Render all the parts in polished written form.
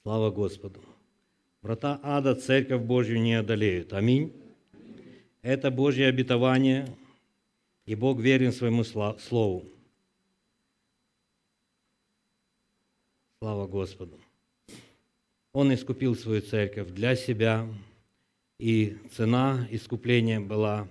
Слава Господу! Врата ада Церковь Божью не одолеют. Аминь. Это Божье обетование, и Бог верен своему Слову. Слава Господу! Он искупил свою Церковь для себя, и цена искупления была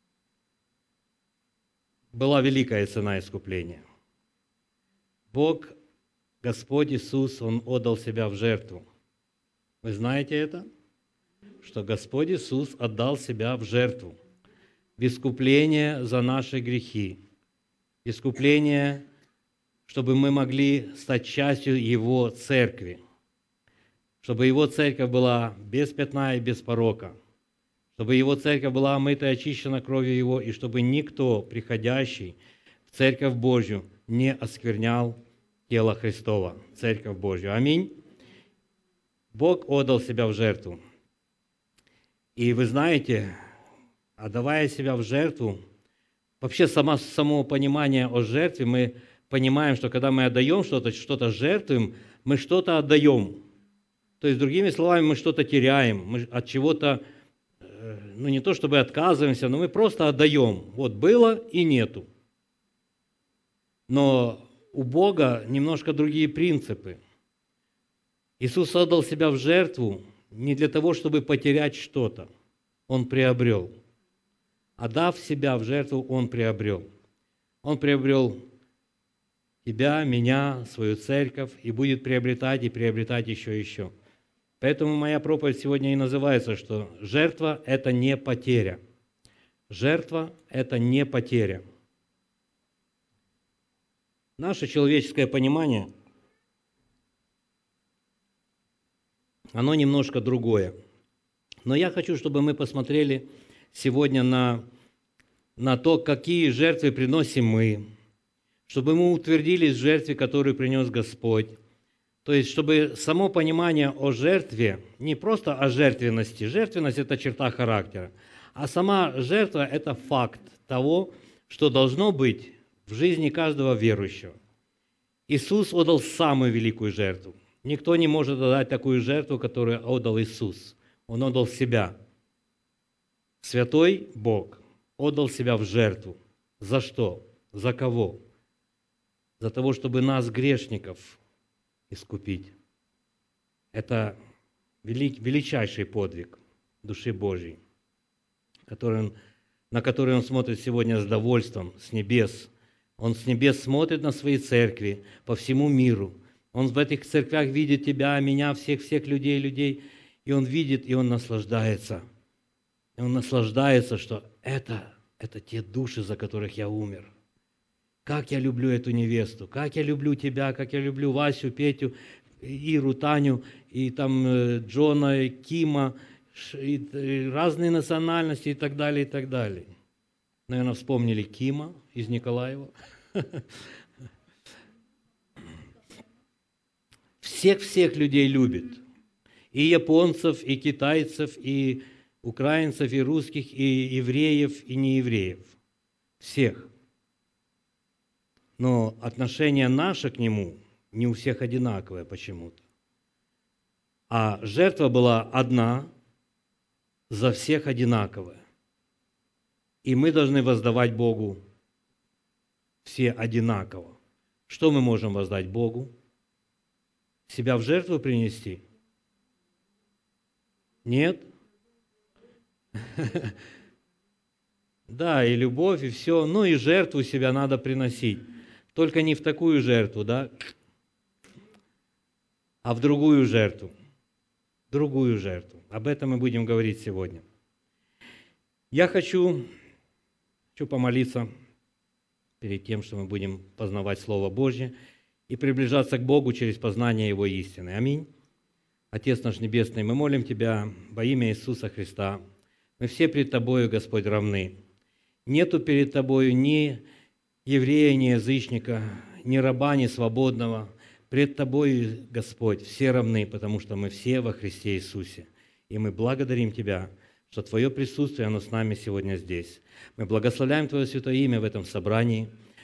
великая цена искупления. Бог, Господь Иисус, Он отдал Себя в жертву. Вы знаете это? Что Господь Иисус отдал Себя в жертву, в искупление за наши грехи, искупление, чтобы мы могли стать частью Его Церкви, чтобы Его Церковь была без пятна и без порока, чтобы Его Церковь была омыта и очищена кровью Его, и чтобы никто, приходящий в Церковь Божью, не осквернял тело Христова, Церковь Божью. Аминь. Бог отдал Себя в жертву. И вы знаете, отдавая Себя в жертву, вообще само понимание о жертве, мы понимаем, что когда мы отдаем что-то жертвуем, мы что-то отдаем. То есть, другими словами, мы что-то теряем, мы от чего-то, не то чтобы отказываемся, но мы просто отдаем. Вот было и нету. Но у Бога немножко другие принципы. Иисус отдал Себя в жертву не для того, чтобы потерять что-то. Он приобрел. Отдав Себя в жертву, Он приобрел. Он приобрел тебя, меня, свою церковь, и будет приобретать и приобретать еще и еще. Поэтому моя проповедь сегодня и называется, что жертва – это не потеря. Жертва – это не потеря. Наше человеческое понимание, оно немножко другое. Но я хочу, чтобы мы посмотрели сегодня на то, какие жертвы приносим мы, чтобы мы утвердились в жертве, которую принес Господь. То есть, чтобы само понимание о жертве, не просто о жертвенности, жертвенность – это черта характера, а сама жертва – это факт того, что должно быть в жизни каждого верующего. Иисус отдал самую великую жертву. Никто не может отдать такую жертву, которую отдал Иисус. Он отдал Себя. Святой Бог отдал Себя в жертву. За что? За кого? За того, чтобы нас, грешников, искупить. Это величайший подвиг души Божьей, на который Он смотрит сегодня с довольством, с небес. Он с небес смотрит на свои церкви по всему миру. Он в этих церквях видит тебя, меня, всех людей, и Он видит, и Он наслаждается. И Он наслаждается, что это те души, за которых я умер. Как я люблю эту невесту, как я люблю тебя, как я люблю Васю, Петю, Иру, Таню, и там Джона, и Кима, и разные национальности и так далее, и так далее. Наверное, вспомнили Кима из Николаева. Всех людей любит. И японцев, и китайцев, и украинцев, и русских, и евреев, и неевреев. Всех. Но отношение наше к Нему не у всех одинаковое почему-то. А жертва была одна, за всех одинаковая. И мы должны воздавать Богу все одинаково. Что мы можем воздать Богу? Себя в жертву принести? Нет? Да, и любовь, и все. Ну и жертву себя надо приносить. Только не в такую жертву, да? А в другую жертву. Другую жертву. Об этом мы будем говорить сегодня. Я хочу помолиться перед тем, что мы будем познавать Слово Божье и приближаться к Богу через познание Его истины. Аминь. Отец наш Небесный, мы молим Тебя во имя Иисуса Христа. Мы все пред Тобою, Господь, равны. Нету перед Тобою ни еврея, ни язычника, ни раба, ни свободного. Пред Тобою, Господь, все равны, потому что мы все во Христе Иисусе. И мы благодарим Тебя, что Твое присутствие, оно с нами сегодня здесь. Мы благословляем Твое святое имя в этом собрании.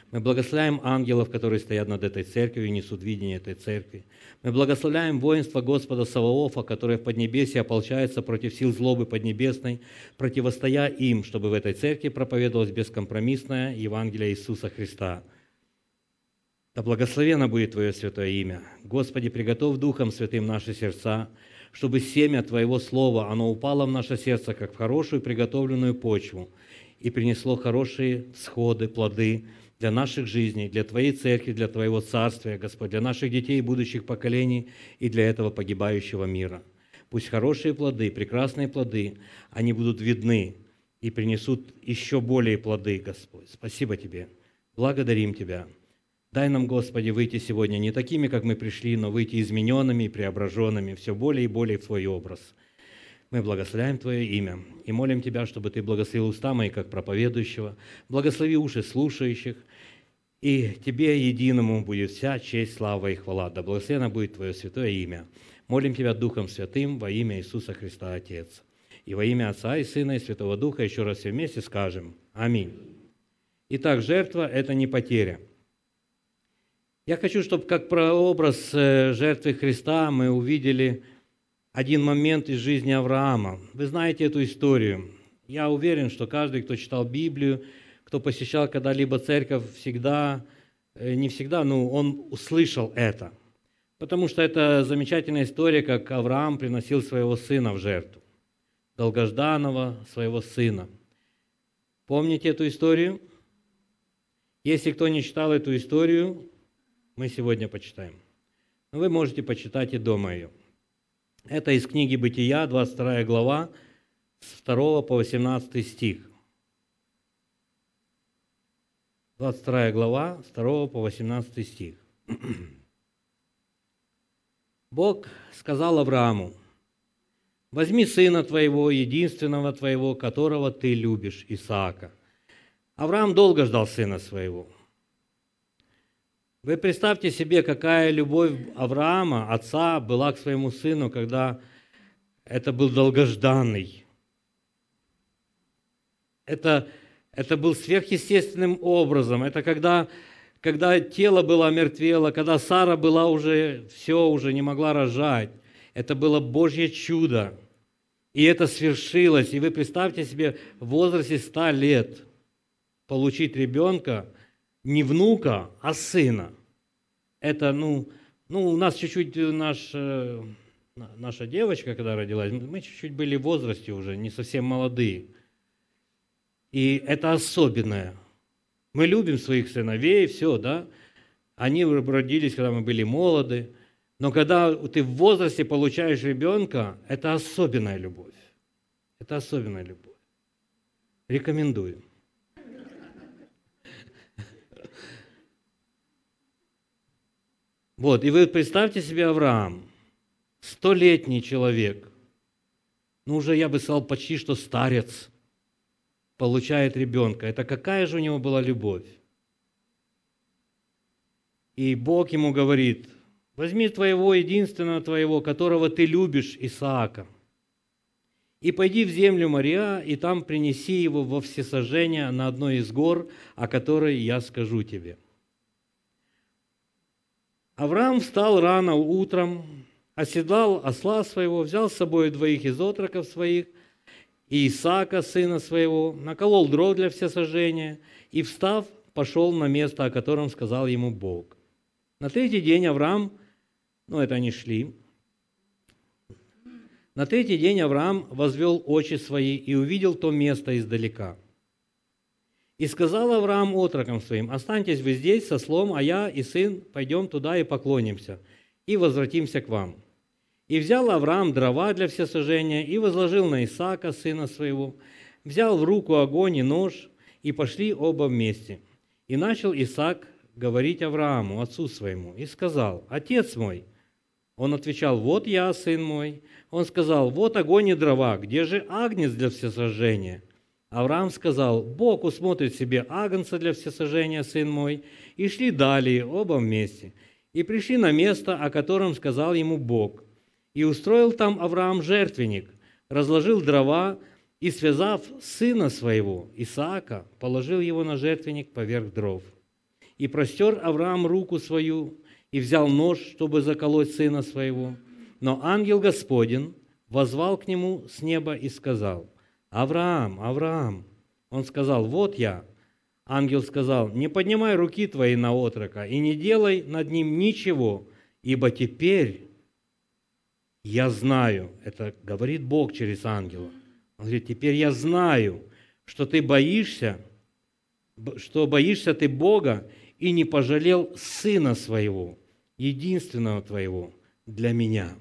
Мы благословляем ангелов, которые стоят над этой церковью и несут видение этой церкви. Мы благословляем воинство Господа Саваофа, которое в Поднебесье ополчается против сил злобы поднебесной, противостоя им, чтобы в этой церкви проповедовалось бескомпромиссное Евангелие Иисуса Христа. Да благословенно будет Твое святое имя. Господи, приготовь Духом Святым наши сердца, чтобы семя Твоего Слова, оно упало в наше сердце, как в хорошую приготовленную почву, и принесло хорошие всходы, плоды для наших жизней, для Твоей церкви, для Твоего царствия, Господь, для наших детей и будущих поколений и для этого погибающего мира. Пусть хорошие плоды, прекрасные плоды, они будут видны и принесут еще более плоды, Господь. Спасибо Тебе. Благодарим Тебя. Дай нам, Господи, выйти сегодня не такими, как мы пришли, но выйти измененными и преображенными, все более и более в Твой образ. Мы благословляем Твое имя и молим Тебя, чтобы Ты благословил уста мои, как проповедующего, благослови уши слушающих, и Тебе единому будет вся честь, слава и хвала. Да благословенно будет Твое святое имя. Молим Тебя Духом Святым во имя Иисуса Христа, Отец. И во имя Отца и Сына и Святого Духа еще раз все вместе скажем Аминь. Итак, жертва – это не потеря. Я хочу, чтобы как прообраз жертвы Христа мы увидели один момент из жизни Авраама. Вы знаете эту историю. Я уверен, что каждый, кто читал Библию, кто посещал когда-либо церковь, не всегда, но он услышал это. Потому что это замечательная история, как Авраам приносил своего сына в жертву. Долгожданного своего сына. Помните эту историю? Если кто не читал эту историю, мы сегодня почитаем. Но вы можете почитать и дома ее. Это из книги Бытия, 22 глава, с 2 по 18 стих. 22 глава, с 2 по 18 стих. Бог сказал Аврааму: «Возьми сына твоего, единственного твоего, которого ты любишь, Исаака». Авраам долго ждал сына своего. Вы представьте себе, какая любовь Авраама, отца, была к своему сыну, когда это был долгожданный. Это был сверхъестественным образом. Это когда тело было омертвело, когда Сара была уже не могла рожать. Это было Божье чудо. И это свершилось. И вы представьте себе, в возрасте 100 лет получить ребенка, не внука, а сына. Это, у нас чуть-чуть, наша девочка, когда родилась, мы чуть-чуть были в возрасте уже, не совсем молодые. И это особенное. Мы любим своих сыновей, все, да? Они родились, когда мы были молоды. Но когда ты в возрасте получаешь ребенка, это особенная любовь. Это особенная любовь. Рекомендую. Вот, и вы представьте себе Авраам, 100-летний человек, уже я бы сказал, почти что старец, получает ребенка. Это какая же у него была любовь? И Бог ему говорит: возьми твоего единственного твоего, которого ты любишь, Исаака, и пойди в землю Мория, и там принеси его во всесожжение на одной из гор, о которой я скажу тебе. Авраам встал рано утром, оседлал осла своего, взял с собой 2 из отроков своих и Исаака, сына своего, наколол дров для всесожжения и, встав, пошел на место, о котором сказал ему Бог. На 3-й день Авраам, это они шли, на 3-й день Авраам возвел очи свои и увидел то место издалека. И сказал Авраам отрокам своим: останьтесь вы здесь со ослом, а я и сын пойдем туда и поклонимся, и возвратимся к вам. И взял Авраам дрова для всесожжения, и возложил на Исаака, сына своего, взял в руку огонь и нож, и пошли оба вместе. И начал Исаак говорить Аврааму, отцу своему, и сказал: отец мой. Он отвечал: вот я, сын мой. Он сказал: вот огонь и дрова, где же агнец для всесожжения? Авраам сказал: Бог усмотрит себе агнца для всесожжения, сын мой. И шли далее, оба вместе. И пришли на место, о котором сказал ему Бог. И устроил там Авраам жертвенник, разложил дрова, и, связав сына своего, Исаака, положил его на жертвенник поверх дров. И простер Авраам руку свою, и взял нож, чтобы заколоть сына своего. Но ангел Господень воззвал к нему с неба и сказал: «Авраам, Авраам!» Он сказал: «Вот я». Ангел сказал: «Не поднимай руки твои на отрока, и не делай над ним ничего, ибо теперь я знаю», это говорит Бог через ангела. Он говорит: «Теперь я знаю, что ты боишься, что боишься ты Бога, и не пожалел сына своего, единственного твоего, для меня».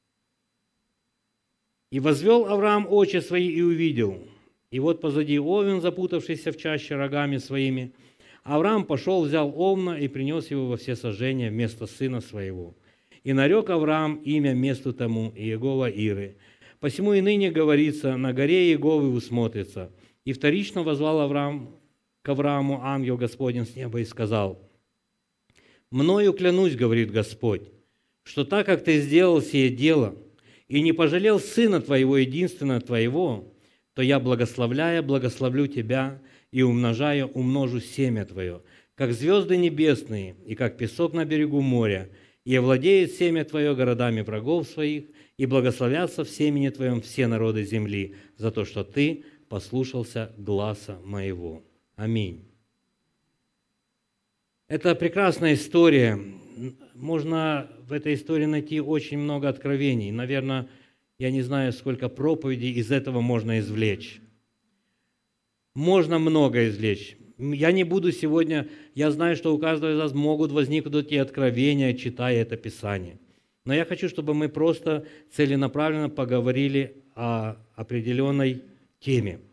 И возвел Авраам очи свои и увидел, и вот позади овен, запутавшийся в чаще рогами своими. Авраам пошел, взял овна и принес его во всесожжение вместо сына своего. И нарек Авраам имя месту тому Иегова Иры. Посему и ныне говорится: на горе Иеговы усмотрится. И вторично возвал Авраам к Аврааму ангел Господень с неба и сказал: «Мною клянусь, говорит Господь, что так как ты сделал сие дело и не пожалел сына твоего, единственного твоего, то я, благословляя, благословлю тебя, и умножая, умножу семя твое, как звезды небесные, и как песок на берегу моря, и овладеет семя твое городами врагов своих, и благословятся в семени твоем все народы земли, за то, что ты послушался гласа моего». Аминь. Это прекрасная история. Можно в этой истории найти очень много откровений. Наверное, я не знаю, сколько проповедей из этого можно извлечь. Можно много извлечь. Я не буду сегодня, я знаю, что у каждого из вас могут возникнуть эти откровения, читая это Писание. Но я хочу, чтобы мы просто целенаправленно поговорили о определенной теме.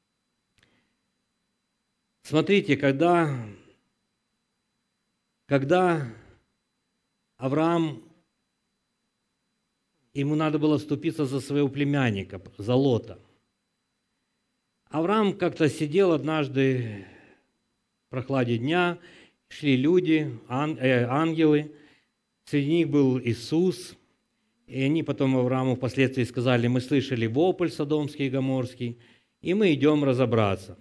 Смотрите, когда Авраам, ему надо было вступиться за своего племянника, за Лота. Авраам как-то сидел однажды в прохладе дня, шли люди, ангелы, среди них был Иисус, и они потом Аврааму впоследствии сказали: «Мы слышали вопль содомский и гоморский, и мы идем разобраться».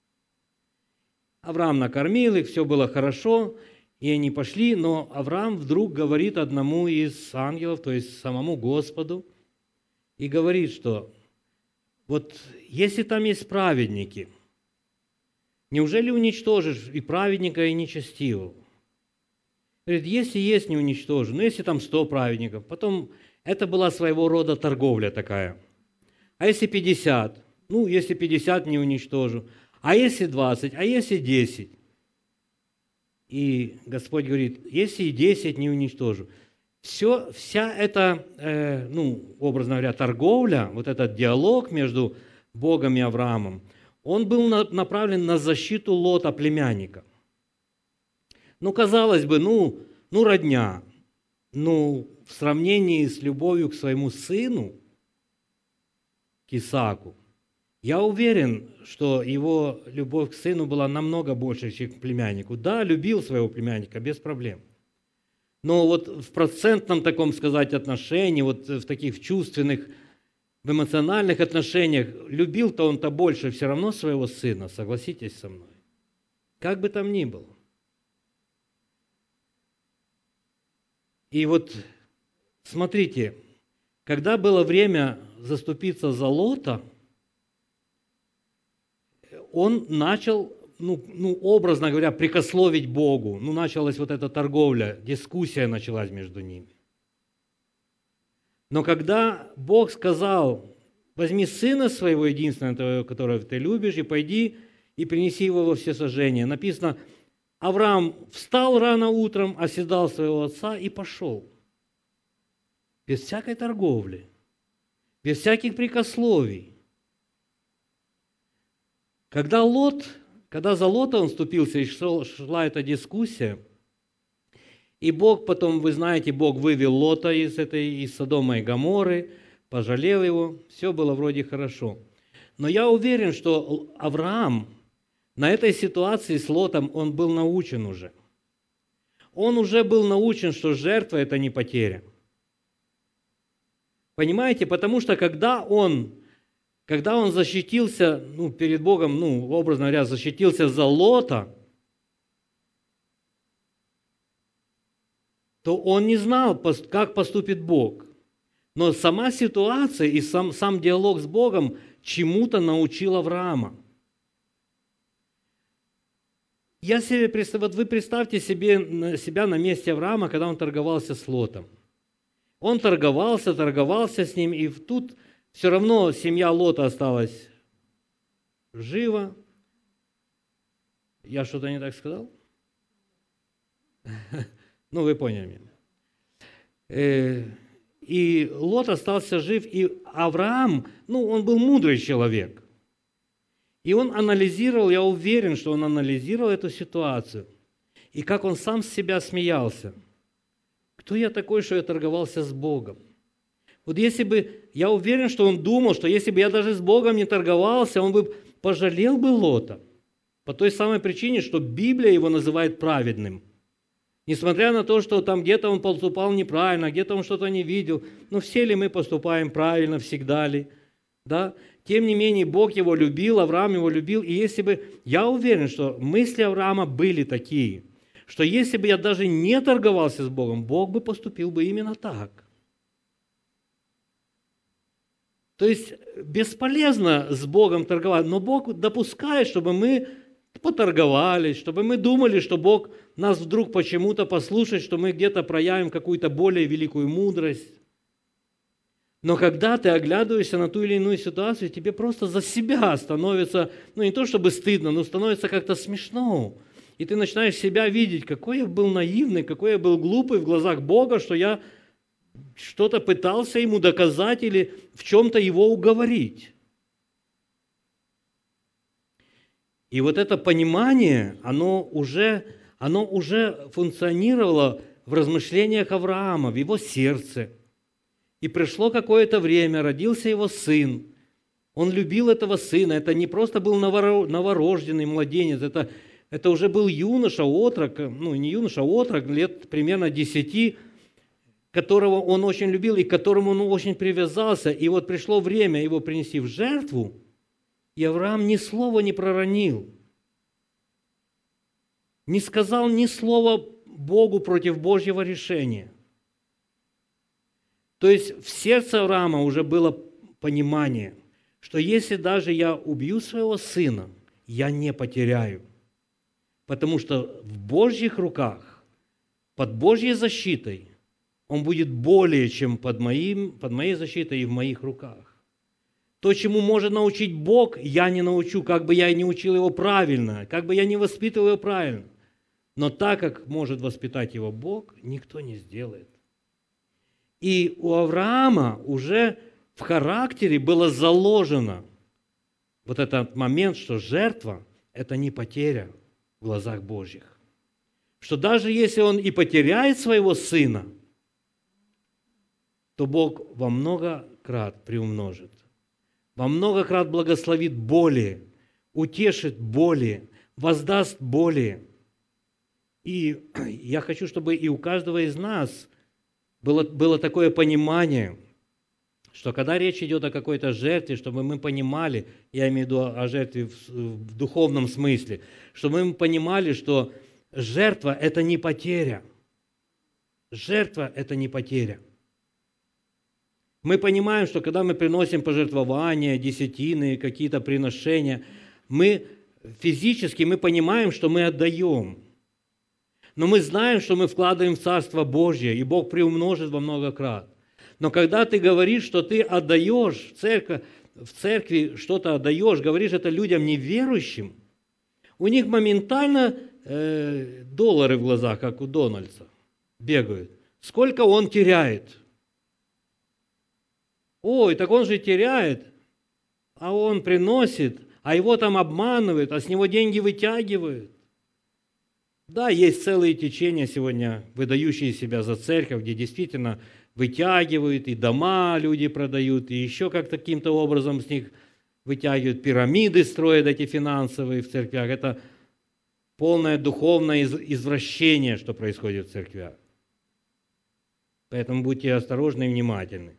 Авраам накормил их, все было хорошо, и они пошли, но Авраам вдруг говорит одному из ангелов, то есть самому Господу, и говорит, что вот если там есть праведники, неужели уничтожишь и праведника, и нечестивого? Говорит: если есть, не уничтожу, но если там 100 праведников, потом это была своего рода торговля такая. А если 50? Ну, если 50, не уничтожу. А если 20? А если 10? И Господь говорит: если и 10, не уничтожу. Вся эта, образно говоря, торговля, вот этот диалог между Богом и Авраамом, он был направлен на защиту Лота, племянника. Ну, казалось бы, родня. В сравнении с любовью к своему сыну, к Исааку, я уверен, что его любовь к сыну была намного больше, чем к племяннику. Да, любил своего племянника, без проблем. Но вот в процентном таком, сказать, отношении, вот в таких чувственных, в эмоциональных отношениях, любил-то он-то больше все равно своего сына, согласитесь со мной. Как бы там ни было. И вот смотрите, когда было время заступиться за Лота, он начал, образно говоря, прикословить Богу. Началась вот эта торговля, дискуссия началась между ними. Но когда Бог сказал: возьми сына своего единственного, которого ты любишь, и пойди и принеси его во всесожжение, написано: Авраам встал рано утром, оседал своего отца и пошел. Без всякой торговли, без всяких прикословий. Когда за Лота он вступился, и шла эта дискуссия, и Бог потом, вы знаете, Бог вывел Лота из Содома и Гоморры, пожалел его, все было вроде хорошо. Но я уверен, что Авраам на этой ситуации с Лотом, он был научен уже. Он уже был научен, что жертва – это не потеря. Понимаете? Потому что когда он защитился, перед Богом, образно говоря, защитился за Лота, то он не знал, как поступит Бог. Но сама ситуация и сам диалог с Богом чему-то научил Авраама. Вот вы представьте себя на месте Авраама, когда он торговался с Лотом. Он торговался с ним, и тут все равно семья Лота осталась жива. Я что-то не так сказал? Ну, вы поняли меня. И Лот остался жив, и Авраам, он был мудрый человек. И он анализировал, я уверен, что он анализировал эту ситуацию. И как он сам с себя смеялся. Кто я такой, что я торговался с Богом? Вот если бы, я уверен, что он думал, что если бы я даже с Богом не торговался, он бы пожалел бы Лота. По той самой причине, что Библия его называет праведным. Несмотря на то, что там где-то он поступал неправильно, где-то он что-то не видел, но все ли мы поступаем правильно, всегда ли? Да? Тем не менее, Бог его любил, Авраам его любил, и если бы, я уверен, что мысли Авраама были такие, что если бы я даже не торговался с Богом, Бог бы поступил бы именно так. То есть бесполезно с Богом торговать, но Бог допускает, чтобы мы поторговались, чтобы мы думали, что Бог нас вдруг почему-то послушает, что мы где-то проявим какую-то более великую мудрость. Но когда ты оглядываешься на ту или иную ситуацию, тебе просто за себя становится, не то чтобы стыдно, но становится как-то смешно. И ты начинаешь себя видеть, какой я был наивный, какой я был глупый в глазах Бога, что я что-то пытался ему доказать или в чем-то его уговорить. И вот это понимание, оно уже функционировало в размышлениях Авраама, в его сердце. И пришло какое-то время, родился его сын. Он любил этого сына. Это не просто был новорожденный младенец, это уже был юноша, отрок, не юноша, а отрок, лет примерно 10, которого он очень любил и к которому он очень привязался. И вот пришло время его принести в жертву, и Авраам ни слова не проронил. Не сказал ни слова Богу против Божьего решения. То есть в сердце Авраама уже было понимание, что если даже я убью своего сына, я не потеряю. Потому что в Божьих руках, под Божьей защитой, он будет более, чем под моей защитой и в моих руках. То, чему может научить Бог, я не научу, как бы я и не учил его правильно, как бы я не воспитывал его правильно. Но так, как может воспитать его Бог, никто не сделает. И у Авраама уже в характере было заложено вот этот момент, что жертва – это не потеря в глазах Божьих. Что даже если он и потеряет своего сына, то Бог во много крат приумножит, во много крат благословит более, утешит более, воздаст более. И я хочу, чтобы и у каждого из нас было такое понимание, что когда речь идет о какой-то жертве, чтобы мы понимали, я имею в виду о жертве в духовном смысле, чтобы мы понимали, что жертва – это не потеря. Жертва – это не потеря. Мы понимаем, что когда мы приносим пожертвования, десятины, какие-то приношения, мы физически понимаем, что мы отдаем. Но мы знаем, что мы вкладываем в Царство Божье, и Бог приумножит во много крат. Но когда ты говоришь, что ты отдаешь в церкви что-то отдаешь, говоришь это людям неверующим, у них моментально доллары в глазах, как у Дональдса, бегают. Сколько он теряет? Ой, так он же теряет, а он приносит, а его там обманывают, а с него деньги вытягивают. Да, есть целые течения сегодня, выдающие себя за церковь, где действительно вытягивают, и дома люди продают, и еще как каким-то образом с них вытягивают, пирамиды строят эти финансовые в церквях. Это полное духовное извращение, что происходит в церквях. Поэтому будьте осторожны и внимательны.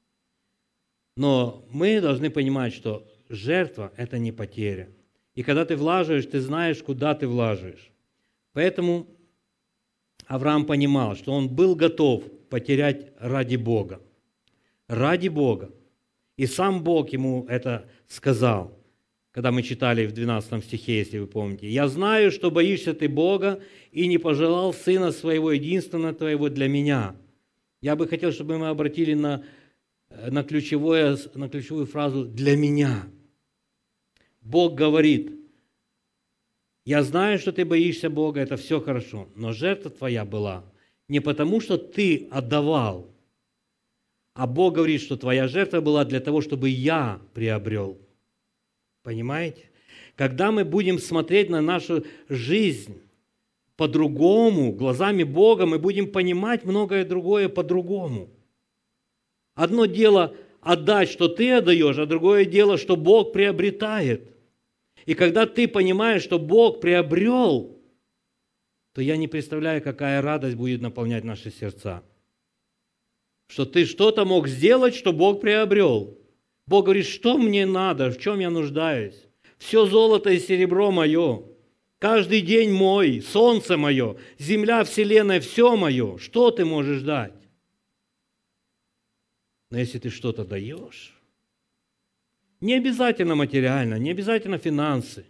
Но мы должны понимать, что жертва – это не потеря. И когда ты влаживаешь, ты знаешь, куда ты влаживаешь. Поэтому Авраам понимал, что он был готов потерять ради Бога. Ради Бога. И сам Бог ему это сказал, когда мы читали в 12 стихе, если вы помните. «Я знаю, что боишься ты Бога, и не пожелал сына своего единственного твоего для меня». Я бы хотел, чтобы мы обратили на ключевую фразу «для меня». Бог говорит: «Я знаю, что ты боишься Бога, это все хорошо, но жертва твоя была не потому, что ты отдавал, а Бог говорит, что твоя жертва была для того, чтобы я приобрел». Понимаете? Когда мы будем смотреть на нашу жизнь по-другому, глазами Бога, мы будем понимать многое другое по-другому. Одно дело отдать, что ты отдаешь, а другое дело, что Бог приобретает. И когда ты понимаешь, что Бог приобрел, то я не представляю, какая радость будет наполнять наши сердца. Что ты что-то мог сделать, что Бог приобрел. Бог говорит: что мне надо, в чем я нуждаюсь? Все золото и серебро мое, каждый день мой, солнце мое, земля, вселенная, все мое. Что ты можешь дать? Но если ты что-то даешь, не обязательно материально, не обязательно финансы.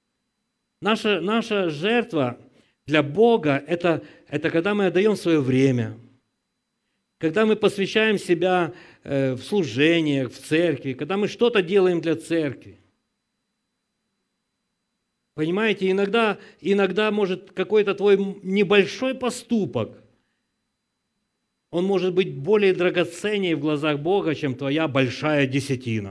Наша жертва для Бога – это когда мы отдаем свое время, когда мы посвящаем себя в служениях, в церкви, когда мы что-то делаем для церкви. Понимаете, иногда может какой-то твой небольшой поступок, он может быть более драгоценнее в глазах Бога, чем твоя большая десятина.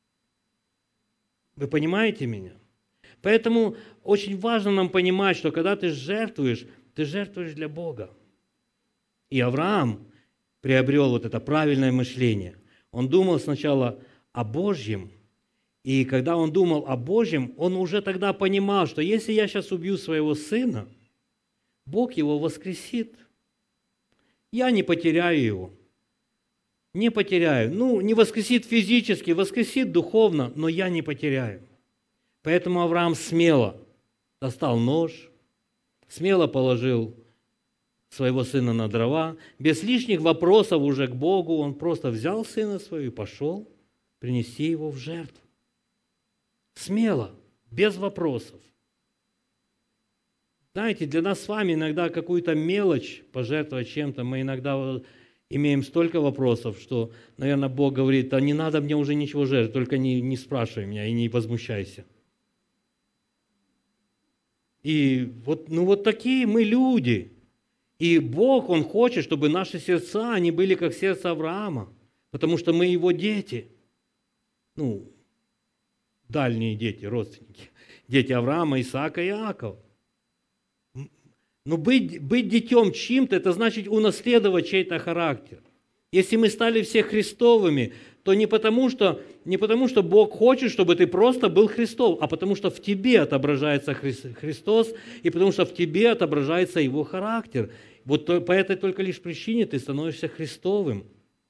Вы понимаете меня? Поэтому очень важно нам понимать, что когда ты жертвуешь для Бога. И Авраам приобрел вот это правильное мышление. Он думал сначала о Божьем, и когда он думал о Божьем, он уже тогда понимал, что если я сейчас убью своего сына, Бог его воскресит. Я не потеряю его. Не потеряю. Не воскресит физически, воскресит духовно, но я не потеряю. Поэтому Авраам смело достал нож, смело положил своего сына на дрова, без лишних вопросов уже к Богу, он просто взял сына своего и пошел принести его в жертву. Смело, без вопросов. Знаете, для нас с вами иногда какую-то мелочь пожертвовать чем-то, мы иногда имеем столько вопросов, что, наверное, Бог говорит: а не надо мне уже ничего жертвовать, только не спрашивай меня и не возмущайся. И вот такие мы люди. И Бог, Он хочет, чтобы наши сердца, они были как сердце Авраама, потому что мы Его дети. Дальние дети, родственники. Дети Авраама, Исаака и Иакова. Но быть детем чьим-то, это значит унаследовать чей-то характер. Если мы стали все Христовыми, то не потому, что Бог хочет, чтобы ты просто был Христов, а потому что в тебе отображается Христос, и потому что в тебе отображается Его характер. Вот по этой только лишь причине ты становишься Христовым.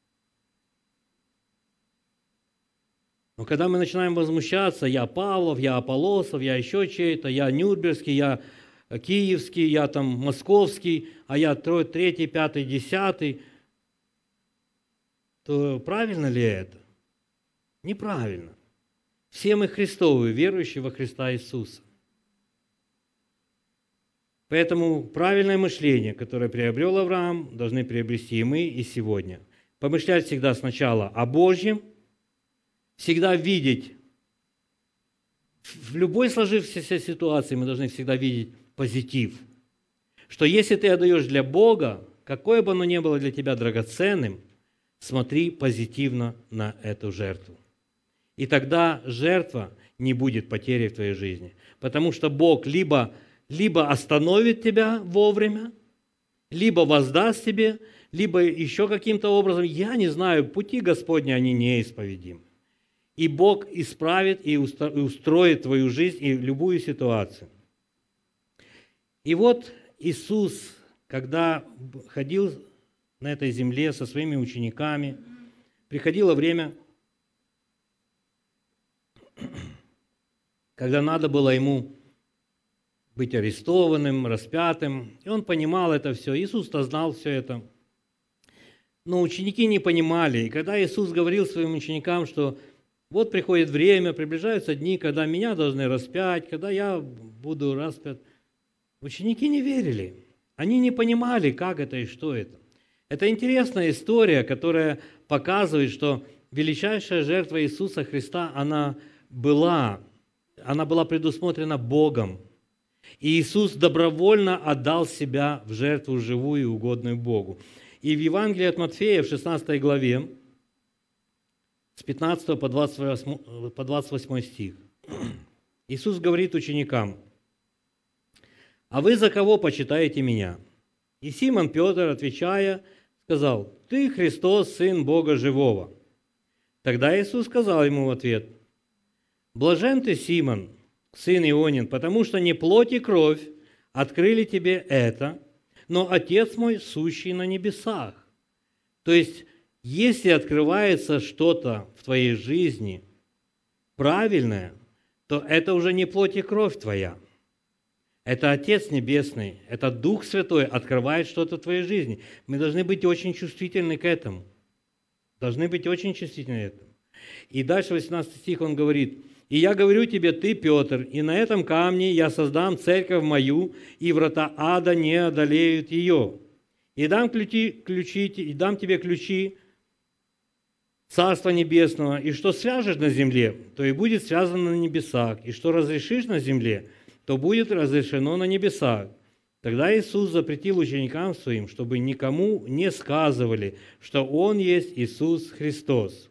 Но когда мы начинаем возмущаться: я Павлов, я Аполлосов, я еще чей-то, я Нюрнбергский, я Киевский, я там Московский, а я 3, 5, 10, то правильно ли это? Неправильно. Все мы Христовы, верующие во Христа Иисуса. Поэтому правильное мышление, которое приобрел Авраам, должны приобрести и мы, и сегодня. Помышлять всегда сначала о Божьем, всегда видеть, в любой сложившейся ситуации мы должны всегда видеть позитив. Что если ты отдаешь для Бога, какое бы оно ни было для тебя драгоценным, смотри позитивно на эту жертву. И тогда жертва не будет потерей в твоей жизни. Потому что Бог либо остановит тебя вовремя, либо воздаст тебе, либо еще каким-то образом, я не знаю, пути Господни, они неисповедимы. И Бог исправит и устроит твою жизнь и любую ситуацию. И вот Иисус, когда ходил на этой земле со своими учениками, приходило время, когда надо было ему быть арестованным, распятым. И он понимал это все. Иисус-то знал все это. Но ученики не понимали. И когда Иисус говорил своим ученикам, что вот приходит время, приближаются дни, когда меня должны распять, когда я буду распят, ученики не верили. Они не понимали, как это и что это. Это интересная история, которая показывает, что величайшая жертва Иисуса Христа, она была предусмотрена Богом. И Иисус добровольно отдал себя в жертву живую и угодную Богу. И в Евангелии от Матфея, в 16 главе, с 15 по 28 стих, Иисус говорит ученикам: «А вы за кого почитаете Меня?» И Симон Петр, отвечая, сказал: «Ты Христос, Сын Бога Живого». Тогда Иисус сказал ему в ответ: «Блажен ты, Симон, сын Ионин, потому что не плоть и кровь открыли тебе это, но Отец мой, сущий на небесах». То есть, если открывается что-то в твоей жизни правильное, то это уже не плоть и кровь твоя. Это Отец Небесный, это Дух Святой открывает что-то в твоей жизни. Мы должны быть очень чувствительны к этому. Должны быть очень чувствительны к этому. И дальше 18 стих он говорит: «И я говорю тебе, ты, Петр, и на этом камне я создам церковь мою, и врата ада не одолеют ее. И дам тебе ключи Царства Небесного, и что свяжешь на земле, то и будет связано на небесах, и что разрешишь на земле, то будет разрешено на небесах». Тогда Иисус запретил ученикам своим, чтобы никому не сказывали, что Он есть Иисус Христос.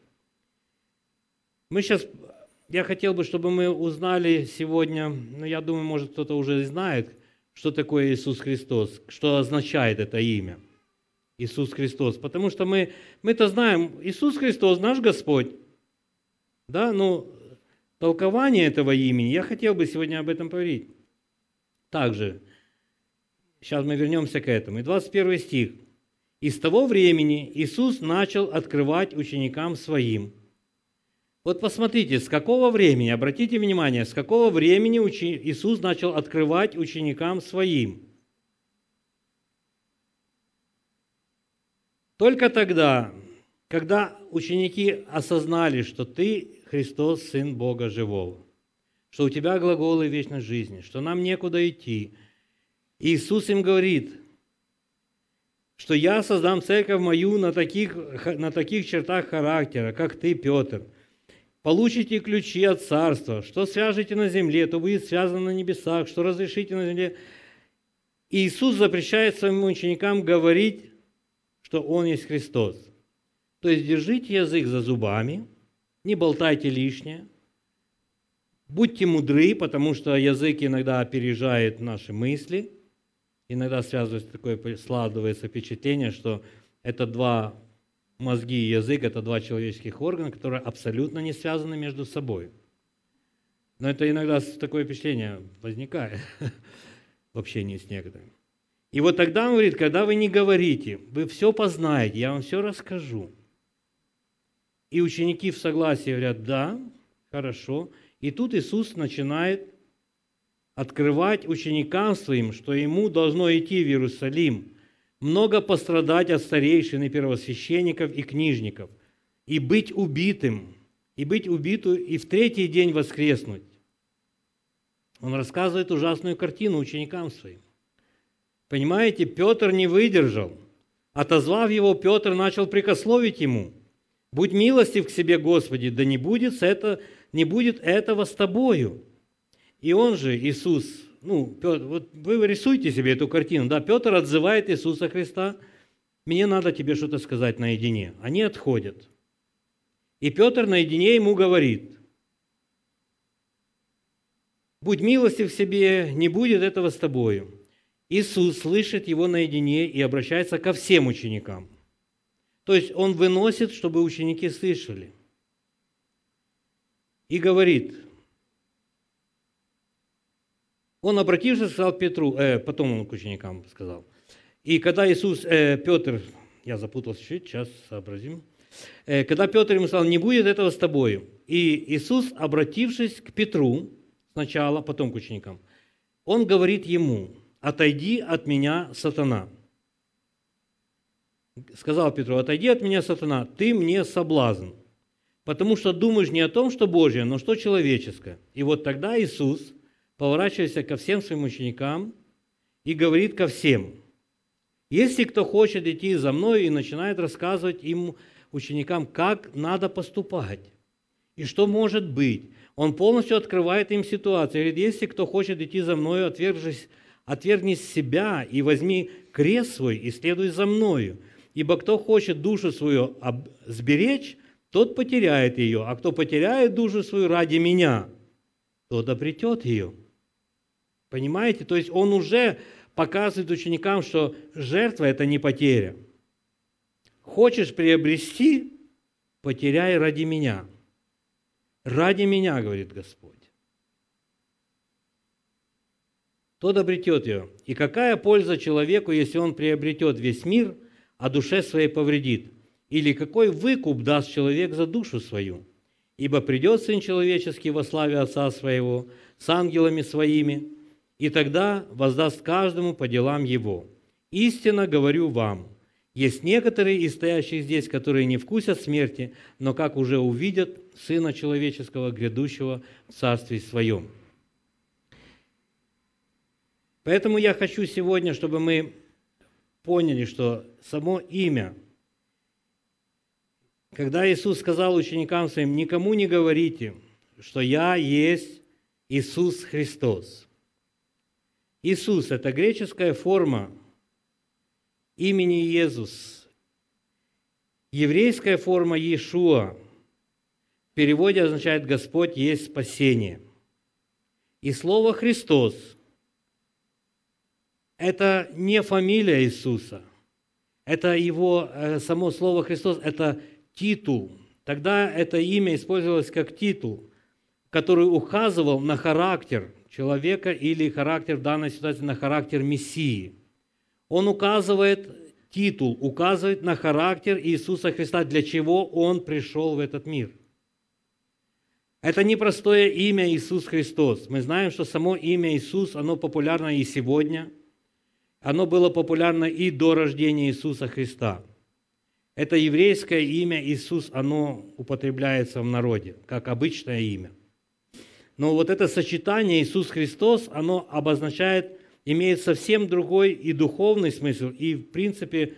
Я хотел бы, чтобы мы узнали сегодня, я думаю, может, кто-то уже знает, что такое Иисус Христос, что означает это имя. Иисус Христос. Потому что мы-то знаем, Иисус Христос наш Господь. Да, но толкование этого имени, я хотел бы сегодня об этом поговорить. Также, сейчас мы вернемся к этому. И 21 стих. «И с того времени Иисус начал открывать ученикам Своим». Вот посмотрите, с какого времени, обратите внимание, с какого времени Иисус начал открывать ученикам Своим. Только тогда, когда ученики осознали, что ты Христос, Сын Бога Живого, что у тебя глаголы вечной жизни, что нам некуда идти. И Иисус им говорит, что я создам церковь мою на таких чертах характера, как ты, Петр. Получите ключи от царства. Что свяжете на земле, то будет связано на небесах. Что разрешите на земле. И Иисус запрещает своим ученикам говорить, что Он есть Христос. То есть держите язык за зубами, не болтайте лишнее, будьте мудры, потому что язык иногда опережает наши мысли. Иногда складывается впечатление, что это два мозги и язык – это два человеческих органа, которые абсолютно не связаны между собой. Но это иногда такое впечатление возникает в общении с некоторыми. И вот тогда он говорит, когда вы не говорите, вы все познаете, я вам все расскажу. И ученики в согласии говорят, да, хорошо. И тут Иисус начинает открывать ученикам своим, что ему должно идти в Иерусалим, много пострадать от старейшин и первосвященников и книжников, и быть убитым, и в третий день воскреснуть. Он рассказывает ужасную картину ученикам своим. Понимаете, Петр не выдержал. Отозвав его, Петр начал прикословить ему. «Будь милостив к себе, Господи, да не будет этого с тобою». И он же, Иисус, Петр, вот вы рисуйте себе эту картину, да, Петр отзывает Иисуса Христа, «Мне надо тебе что-то сказать наедине». Они отходят. И Петр наедине ему говорит, «Будь милостив к себе, не будет этого с тобою». Иисус слышит его наедине и обращается ко всем ученикам. То есть он выносит, чтобы ученики слышали. И говорит, он, обратившись, сказал Петру, потом он к ученикам сказал. И когда Петр, я запутался чуть, сейчас сообразим. Когда Петр ему сказал, не будет этого с тобою. И Иисус, обратившись к Петру сначала, потом к ученикам, Он говорит ему: «Отойди от меня, сатана». Сказал Петру: «Отойди от меня, сатана, ты мне соблазн, потому что думаешь не о том, что Божье, но что человеческое». И вот тогда Иисус, поворачиваясь ко всем своим ученикам, и говорит ко всем: «Если кто хочет идти за мной», и начинает рассказывать им, ученикам, как надо поступать и что может быть. Он полностью открывает им ситуацию. Говорит: «Если кто хочет идти за мною, отвергни себя и возьми крест свой и следуй за мною. Ибо кто хочет душу свою сберечь, тот потеряет ее, а кто потеряет душу свою ради меня, тот обретет ее». Понимаете? То есть он уже показывает ученикам, что жертва – это не потеря. Хочешь приобрести – потеряй ради меня. Ради меня, говорит Господь. Тот обретет ее. И какая польза человеку, если он приобретет весь мир, а душе своей повредит? Или какой выкуп даст человек за душу свою? Ибо придет Сын Человеческий во славе Отца Своего с ангелами Своими, и тогда воздаст каждому по делам его. Истинно говорю вам, есть некоторые из стоящих здесь, которые не вкусят смерти, но как уже увидят Сына Человеческого, грядущего в Царстве Своем. Поэтому я хочу сегодня, чтобы мы поняли, что само имя, когда Иисус сказал ученикам своим: «Никому не говорите, что я есть Иисус Христос». Иисус – это греческая форма имени Иисус. Еврейская форма Иешуа в переводе означает «Господь есть спасение». И слово «Христос» – это не фамилия Иисуса, это его, само слово «Христос» – это титул. Тогда это имя использовалось как титул, который указывал на характер человека или характер в данной ситуации, на характер Мессии. Он указывает титул, указывает на характер Иисуса Христа, для чего Он пришел в этот мир. Это не простое имя Иисус Христос. Мы знаем, что само имя Иисус, оно популярно и сегодня. Оно было популярно и до рождения Иисуса Христа. Это еврейское имя Иисус, оно употребляется в народе, как обычное имя. Но вот это сочетание Иисус Христос, оно обозначает, имеет совсем другой и духовный смысл, и, в принципе,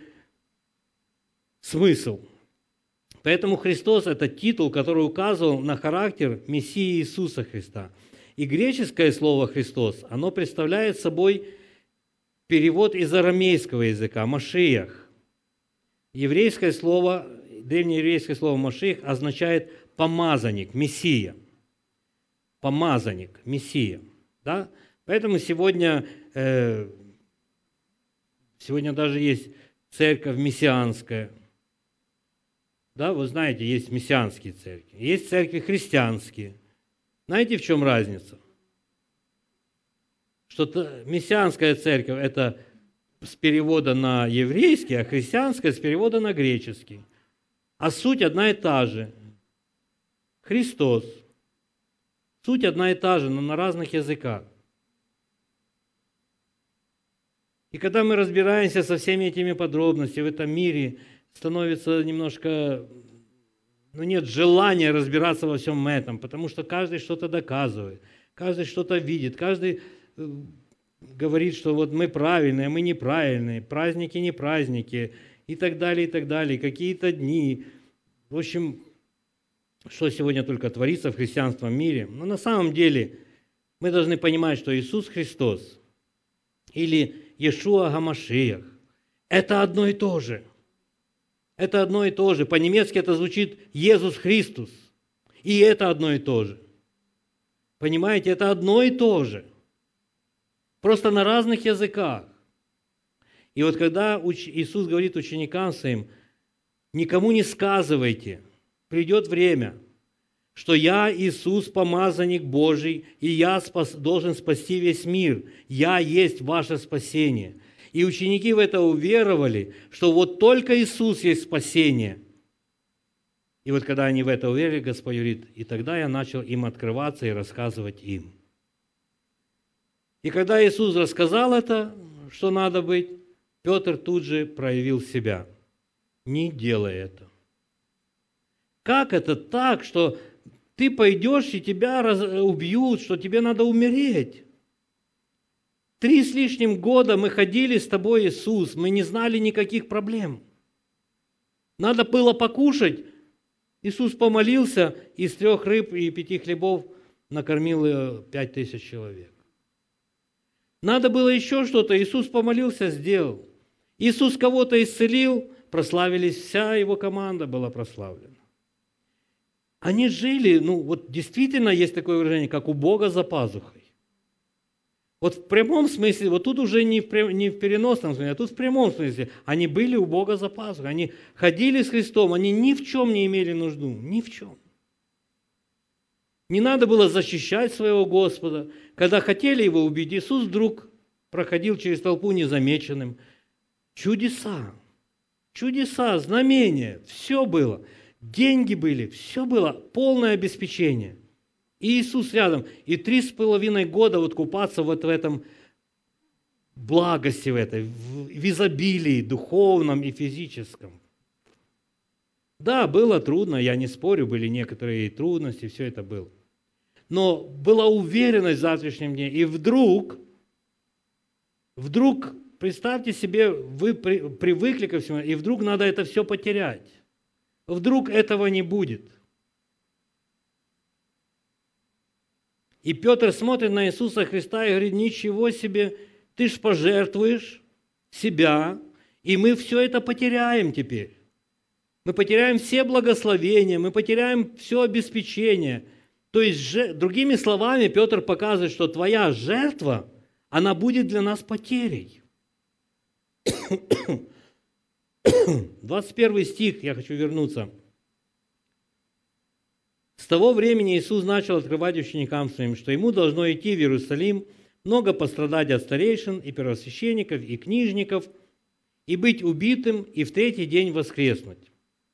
смысл. Поэтому Христос – это титул, который указывал на характер Мессии Иисуса Христа. И греческое слово «Христос», оно представляет собой перевод из арамейского языка «Машиах». Еврейское слово, древнееврейское слово «Машиах» означает «помазанник», «мессия». Помазанник, Мессия. Да? Поэтому сегодня даже есть церковь мессианская. Да, вы знаете, есть мессианские церкви, есть церкви христианские. Знаете, в чем разница? Что мессианская церковь – это с перевода на еврейский, а христианская с перевода на греческий. А суть одна и та же. Христос. Суть одна и та же, но на разных языках. И когда мы разбираемся со всеми этими подробностями в этом мире, становится немножко, нет желания разбираться во всем этом, потому что каждый что-то доказывает, каждый что-то видит, каждый говорит, что вот мы правильные, мы неправильные, праздники не праздники и так далее, какие-то дни. В общем, что сегодня только творится в христианском мире. Но на самом деле мы должны понимать, что Иисус Христос или Иешуа Гамашиах – это одно и то же. Это одно и то же. По-немецки это звучит «Иисус Христос». И это одно и то же. Понимаете, это одно и то же. Просто на разных языках. И вот когда Иисус говорит ученикам своим: «Никому не сказывайте, придет время, что я Иисус, помазанник Божий, и я должен спасти весь мир. Я есть ваше спасение». И ученики в это уверовали, что вот только Иисус есть спасение. И вот когда они в это уверовали, Господь говорит: «И тогда я начал им открываться и рассказывать им». И когда Иисус рассказал это, что надо быть, Петр тут же проявил себя. Не делай это. Как это так, что ты пойдешь и тебя убьют, что тебе надо умереть? 3 с лишним года мы ходили с тобой, Иисус, мы не знали никаких проблем. Надо было покушать. Иисус помолился, из 3 рыб и 5 хлебов накормил 5000 человек. Надо было еще что-то. Иисус помолился, сделал. Иисус кого-то исцелил, прославились, вся его команда была прославлена. Они жили, вот действительно есть такое выражение, как у Бога за пазухой. Вот в прямом смысле, вот тут уже не в переносном смысле, а тут в прямом смысле. Они были у Бога за пазухой, они ходили с Христом, они ни в чем не имели нужду, ни в чем. Не надо было защищать своего Господа. Когда хотели его убить, Иисус вдруг проходил через толпу незамеченным. Чудеса, знамения, все было. Деньги были, все было, полное обеспечение. И Иисус рядом. И 3,5 года вот купаться вот в этом благости, в изобилии духовном и физическом. Да, было трудно, я не спорю, были некоторые трудности, все это было. Но была уверенность в завтрашнем дне. И вдруг, представьте себе, вы привыкли ко всему, и вдруг надо это все потерять. Вдруг этого не будет. И Петр смотрит на Иисуса Христа и говорит: ничего себе, ты ж пожертвуешь себя, и мы все это потеряем теперь. Мы потеряем все благословения, мы потеряем все обеспечение. То есть, другими словами, Петр показывает, что твоя жертва, она будет для нас потерей. 21 стих, я хочу вернуться. С того времени Иисус начал открывать ученикам своим, что ему должно идти в Иерусалим, много пострадать от старейшин и первосвященников и книжников, и быть убитым, и в 3-й день воскреснуть.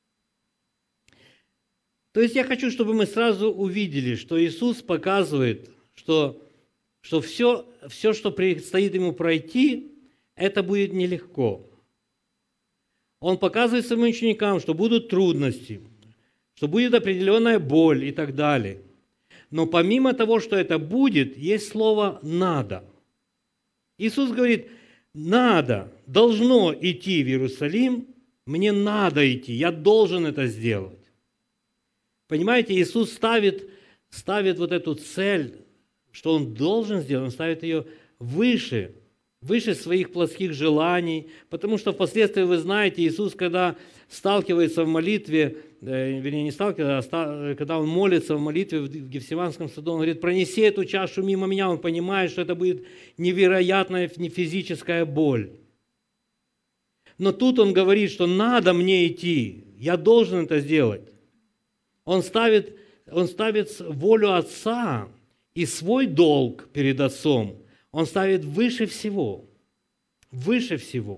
То есть я хочу, чтобы мы сразу увидели, что Иисус показывает, что все, что предстоит ему пройти, это будет нелегко. Он показывает своим ученикам, что будут трудности, что будет определенная боль и так далее. Но помимо того, что это будет, есть слово «надо». Иисус говорит: надо, должно идти в Иерусалим, мне надо идти, я должен это сделать. Понимаете, Иисус ставит вот эту цель, что Он должен сделать, Он ставит ее выше своих плотских желаний, потому что впоследствии, вы знаете, Иисус, когда сталкивается в молитве, вернее, не сталкивается, а когда Он молится в молитве в Гефсиманском саду, Он говорит: пронеси эту чашу мимо меня. Он понимает, что это будет невероятная физическая боль. Но тут Он говорит, что надо мне идти, я должен это сделать. Он ставит волю Отца и свой долг перед Отцом, Он ставит выше всего. Выше всего.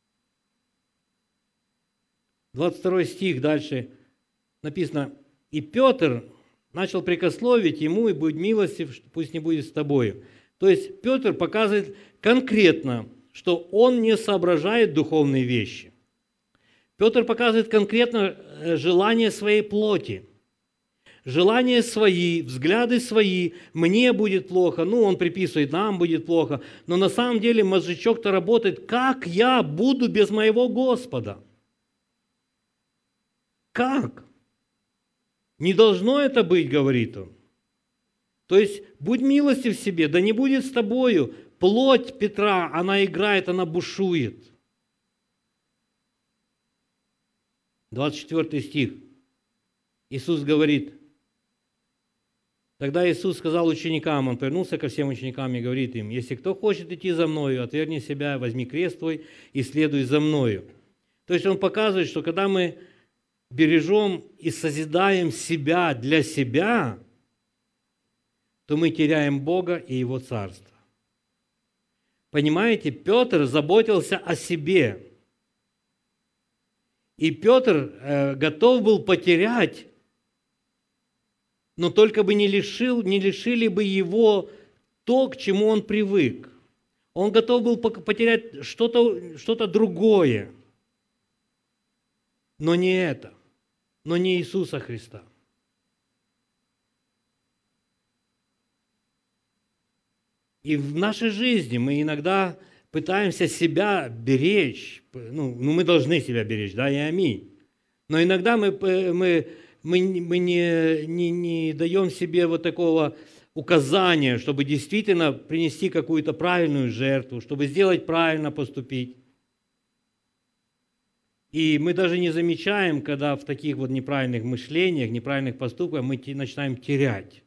22 стих дальше написано: «И Петр начал прикословить ему, и будь милостив, пусть не будет с тобою». То есть Петр показывает конкретно, что он не соображает духовные вещи. Петр показывает конкретно желание своей плоти. Желания свои, взгляды свои, мне будет плохо, он приписывает, нам будет плохо, но на самом деле мозжечок-то работает, как я буду без моего Господа? Как? Не должно это быть, говорит он. То есть, будь милостив себе, да не будет с тобою. Плоть Петра, она играет, она бушует. 24 стих. Иисус говорит: тогда Иисус сказал ученикам, Он повернулся ко всем ученикам и говорит им: если кто хочет идти за Мною, отвергни себя, возьми крест твой и следуй за Мною. То есть Он показывает, что когда мы бережем и созидаем себя для себя, то мы теряем Бога и Его Царство. Понимаете, Петр заботился о себе. И Петр готов был потерять, но только бы не лишили бы его то, к чему он привык. Он готов был потерять что-то другое, но не это, но не Иисуса Христа. И в нашей жизни мы иногда пытаемся себя беречь, мы должны себя беречь, да, и аминь. Но иногда мы не даем себе вот такого указания, чтобы действительно принести какую-то правильную жертву, чтобы сделать правильно поступить. И мы даже не замечаем, когда в таких вот неправильных мышлениях, неправильных поступках мы начинаем терять.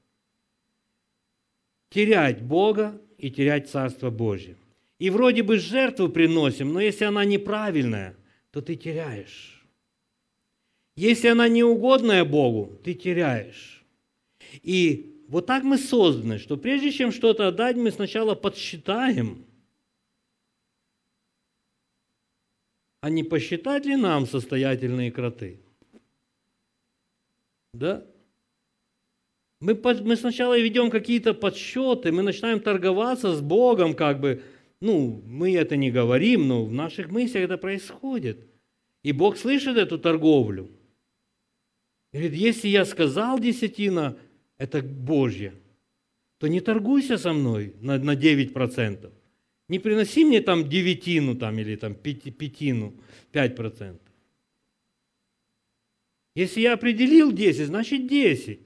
Терять Бога и терять Царство Божье. И вроде бы жертву приносим, но если она неправильная, то ты теряешь. Если она неугодная Богу, ты теряешь. И вот так мы созданы, что прежде чем что-то отдать, мы сначала подсчитаем, а не посчитать ли нам состоятельные кроты? Да? Мы сначала ведем какие-то подсчеты, мы начинаем торговаться с Богом, мы это не говорим, но в наших мыслях это происходит. И Бог слышит эту торговлю. Говорит, если я сказал десятина, это Божье, то не торгуйся со мной на 9%. Не приноси мне там девятину или пятину, 5%. Если я определил 10, значит 10.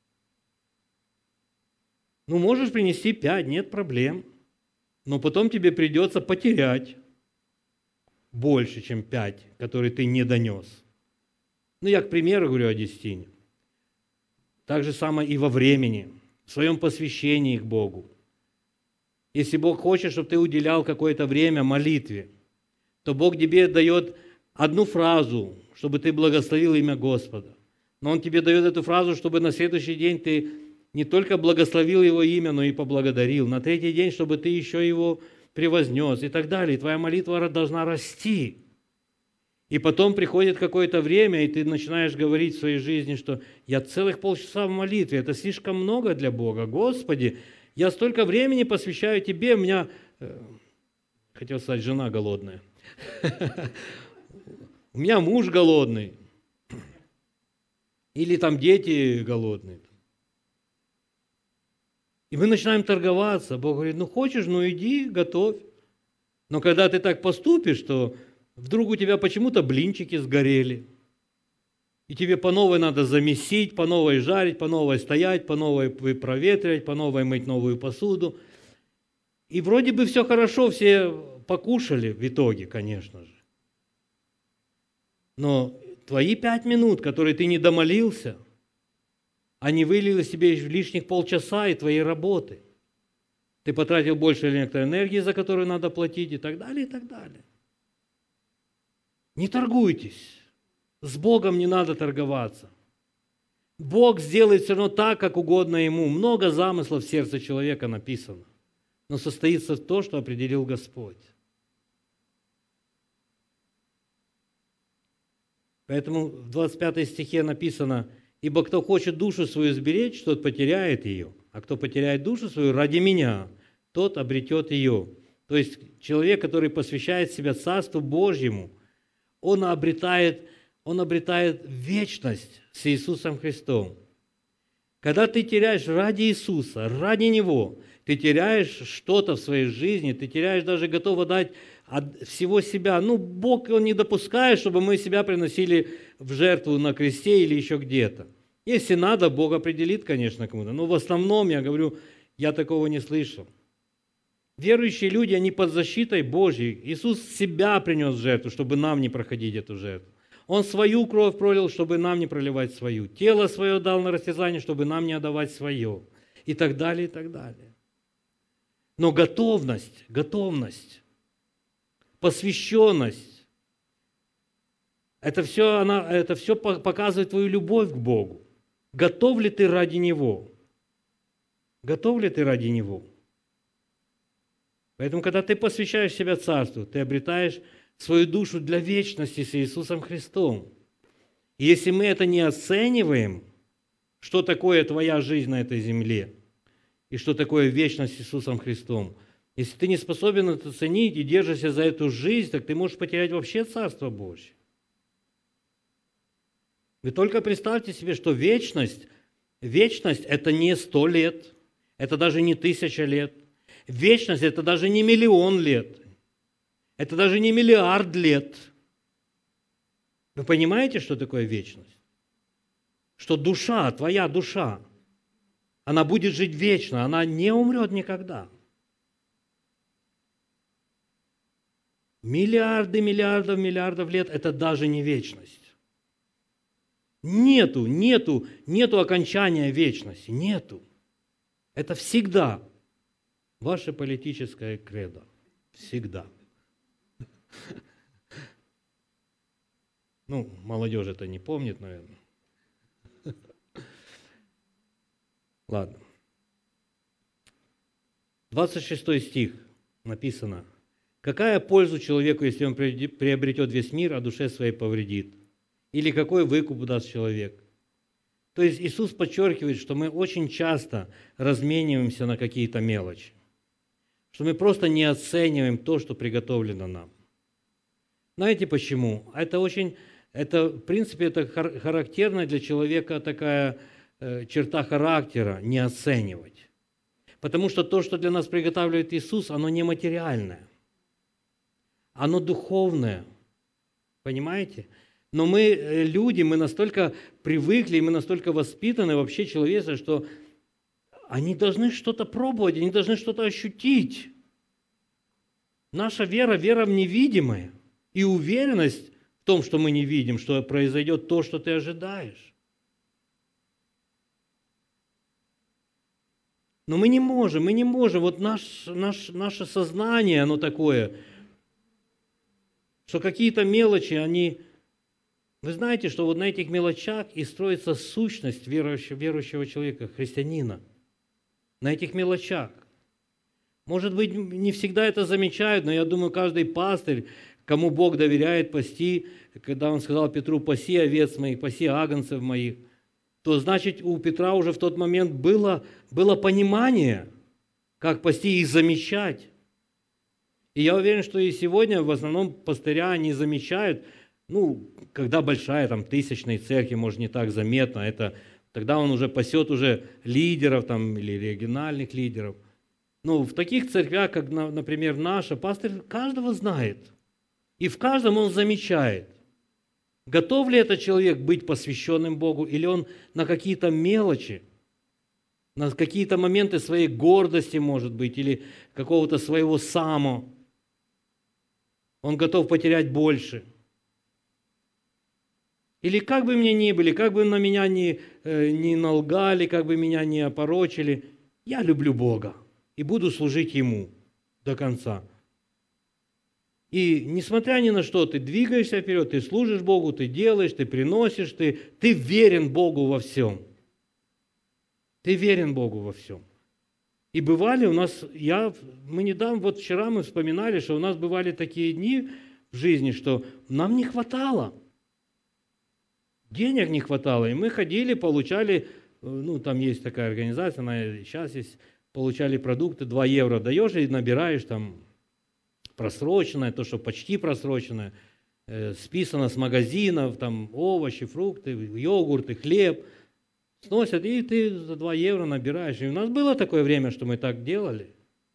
Можешь принести 5, нет проблем. Но потом тебе придется потерять больше, чем 5, которые ты не донес. Я, к примеру, говорю о десятине. Так же самое и во времени, в своем посвящении к Богу. Если Бог хочет, чтобы ты уделял какое-то время молитве, то Бог тебе дает одну фразу, чтобы ты благословил имя Господа. Но Он тебе дает эту фразу, чтобы на следующий день ты не только благословил Его имя, но и поблагодарил. На третий день, чтобы ты еще Его превознес и так далее. И твоя молитва должна расти. И потом приходит какое-то время, и ты начинаешь говорить в своей жизни, что я целых полчаса в молитве, это слишком много для Бога. Господи, я столько времени посвящаю Тебе, у меня, хотел сказать, жена голодная. У меня муж голодный. Или там дети голодные. И мы начинаем торговаться. Бог говорит, хочешь, иди, готовь. Но когда ты так поступишь, то вдруг у тебя почему-то блинчики сгорели. И тебе по новой надо замесить, по новой жарить, по новой стоять, по новой проветривать, по новой мыть новую посуду. И вроде бы все хорошо, все покушали в итоге, конечно же. Но твои 5 минут, которые ты не домолился, они вылили себе лишних полчаса и твоей работы. Ты потратил больше электроэнергии, за которую надо платить, и так далее, и так далее. Не торгуйтесь. С Богом не надо торговаться. Бог сделает все равно так, как угодно Ему. Много замыслов в сердце человека написано. Но состоится то, что определил Господь. Поэтому в 25 стихе написано, «Ибо кто хочет душу свою сберечь, тот потеряет ее, а кто потеряет душу свою ради меня, тот обретет ее». То есть человек, который посвящает себя Царству Божьему, он обретает вечность с Иисусом Христом. Когда ты теряешь ради Иисуса, ради Него, ты теряешь что-то в своей жизни, ты теряешь даже готово дать от всего себя. Бог, Он не допускает, чтобы мы себя приносили в жертву на кресте или еще где-то. Если надо, Бог определит, конечно, кому-то. Но в основном, я говорю, я такого не слышал. Верующие люди, они под защитой Божьей. Иисус себя принес в жертву, чтобы нам не проходить эту жертву. Он свою кровь пролил, чтобы нам не проливать свою. Тело свое дал на растязание, чтобы нам не отдавать свое. И так далее, и так далее. Но готовность, посвященность, это все показывает твою любовь к Богу. Готов ли ты ради Него? Готов ли ты ради Него? Поэтому, когда ты посвящаешь себя Царству, ты обретаешь свою душу для вечности с Иисусом Христом. И если мы это не оцениваем, что такое твоя жизнь на этой земле, и что такое вечность с Иисусом Христом. Если ты не способен это ценить и держишься за эту жизнь, так ты можешь потерять вообще Царство Божье. Вы только представьте себе, что вечность – это не 100 лет, это даже не 1000 лет. Вечность – это даже не 1 000 000 лет, это даже не 1 миллиард лет. Вы понимаете, что такое вечность? Что душа, твоя душа, она будет жить вечно, она не умрет никогда. Миллиарды, миллиардов лет – это даже не вечность. Нету окончания вечности, нету. Это всегда ваше политическое кредо. Всегда. Ну, молодежь это не помнит, наверное. Ладно. 26 стих написано. «Какая пользу человеку, если он приобретет весь мир, а душе своей повредит? Или какой выкуп даст человек?» То есть Иисус подчеркивает, что мы очень часто размениваемся на какие-то мелочи, что мы просто не оцениваем то, что приготовлено нам. Знаете почему? В принципе, это характерна для человека такая черта характера – не оценивать. Потому что то, что для нас приготавливает Иисус, оно не материальное, оно духовное. Понимаете? Но мы, люди, мы настолько привыкли, мы настолько воспитаны вообще человечеством, что они должны что-то пробовать, они должны что-то ощутить. Наша вера в невидимое. И уверенность в том, что мы не видим, что произойдет то, что ты ожидаешь. Но мы не можем. Вот наше сознание, оно такое, что какие-то мелочи, они... Вы знаете, что вот на этих мелочах и строится сущность верующего человека, христианина. На этих мелочах. Может быть, не всегда это замечают, но я думаю, каждый пастырь, кому Бог доверяет пасти, когда он сказал Петру: «Паси овец моих, паси агнцев моих», то значит, у Петра уже в тот момент было понимание, как пасти и замечать. И я уверен, что и сегодня в основном пастыря не замечают, когда большая, тысячная церковь, может, не так заметно, тогда он уже пасет уже лидеров или региональных лидеров. Но в таких церквях, как, например, наша, пастырь каждого знает. И в каждом он замечает, готов ли этот человек быть посвященным Богу, или он на какие-то мелочи, на какие-то моменты своей гордости, может быть, или какого-то своего само, он готов потерять больше. Или как бы мне ни были, как бы на меня не налгали, как бы меня не опорочили, я люблю Бога и буду служить Ему до конца. И несмотря ни на что, ты двигаешься вперед, ты служишь Богу, ты делаешь, ты приносишь, ты верен Богу во всем. Ты верен Богу во всем. И бывали у нас, мы недавно, вчера мы вспоминали, что у нас бывали такие дни в жизни, что нам не хватало. Денег не хватало, и мы ходили, получали, там есть такая организация, она сейчас есть, получали продукты, 2 евро даешь и набираешь просроченное, то, что почти просроченное, списано с магазинов, овощи, фрукты, йогурты, хлеб, сносят, и ты за 2 евро набираешь. И у нас было такое время, что мы так делали.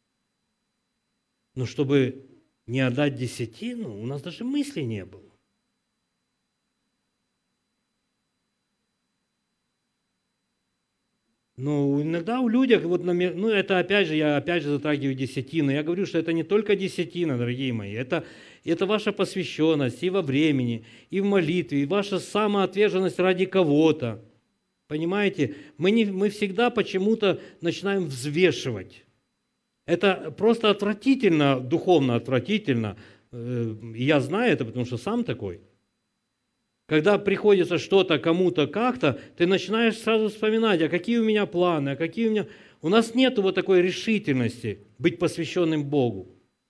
Но чтобы не отдать десятину, у нас даже мысли не было. Но иногда у людей, это я опять же затрагиваю десятину. Я говорю, что это не только десятина, дорогие мои, это ваша посвященность и во времени, и в молитве, и ваша самоотверженность ради кого-то. Понимаете? Мы всегда почему-то начинаем взвешивать. Это просто отвратительно, духовно отвратительно. И я знаю это, потому что сам такой. Когда приходится что-то кому-то как-то, ты начинаешь сразу вспоминать, а какие у меня планы, а какие у меня... У нас нет вот такой решительности быть посвященным Богу.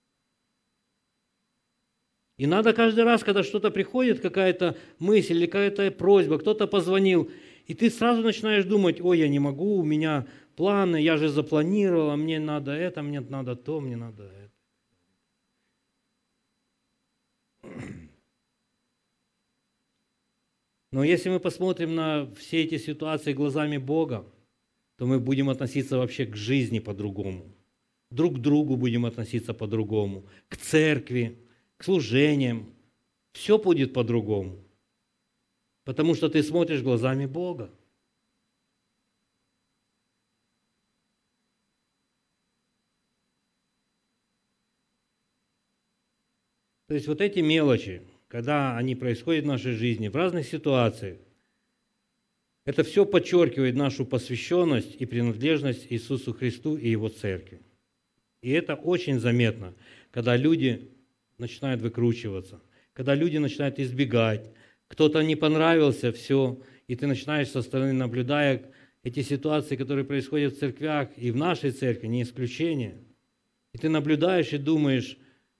И надо каждый раз, когда что-то приходит, какая-то мысль или какая-то просьба, кто-то позвонил, И ты сразу начинаешь думать: ой, я не могу, у меня планы, я же запланировала, мне надо это, мне надо то, мне надо это. Но если мы посмотрим на все эти ситуации глазами Бога, то мы будем относиться вообще к жизни по-другому. Друг к другу будем относиться по-другому, к церкви, к служениям. Все будет по-другому, потому что ты смотришь глазами Бога. То есть вот эти мелочи, когда они происходят в нашей жизни, в разных ситуациях, это все подчеркивает нашу посвященность и принадлежность Иисусу Христу и Его Церкви. И это очень заметно, когда люди начинают выкручиваться, когда люди начинают избегать, кто-то не понравился, все, и ты начинаешь со стороны, наблюдая эти ситуации, которые происходят в церквях, и в нашей церкви, не исключение, и ты наблюдаешь и думаешь,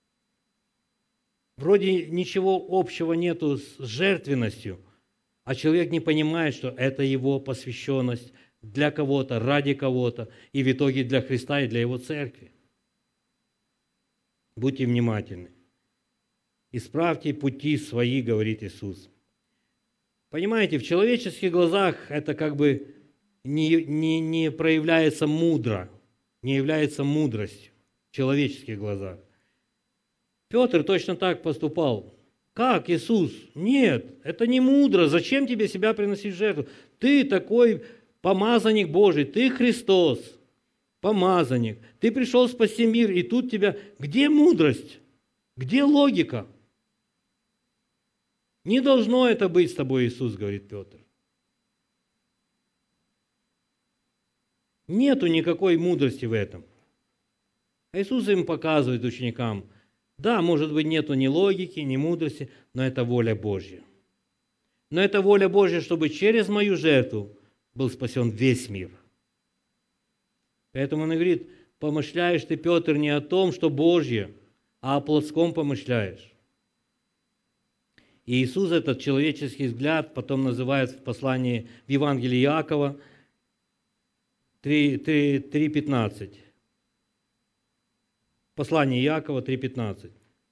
вроде ничего общего нету с жертвенностью, а человек не понимает, что это его посвященность для кого-то, ради кого-то, и в итоге для Христа и для Его церкви. Будьте внимательны. «Исправьте пути свои, — говорит Иисус». Понимаете, в человеческих глазах это как бы не проявляется мудро, не является мудростью в человеческих глазах. Петр точно так поступал. Как, Иисус? Нет, это не мудро. Зачем тебе себя приносить в жертву? Ты такой помазанник Божий, ты Христос, помазанник. Ты пришел спасти мир, и тут тебя... Где мудрость? Где логика? Не должно это быть с тобой, Иисус, говорит Петр. Нету никакой мудрости в этом. А Иисус им показывает, ученикам, да, может быть, нету ни логики, ни мудрости, но это воля Божья. Но это воля Божья, чтобы через мою жертву был спасен весь мир. Поэтому он говорит, помышляешь ты, Петр, не о том, что Божье, а о плотском помышляешь. И Иисус этот человеческий взгляд потом называет в послании в Евангелии Иакова 3:15. Послание Иакова 3:15.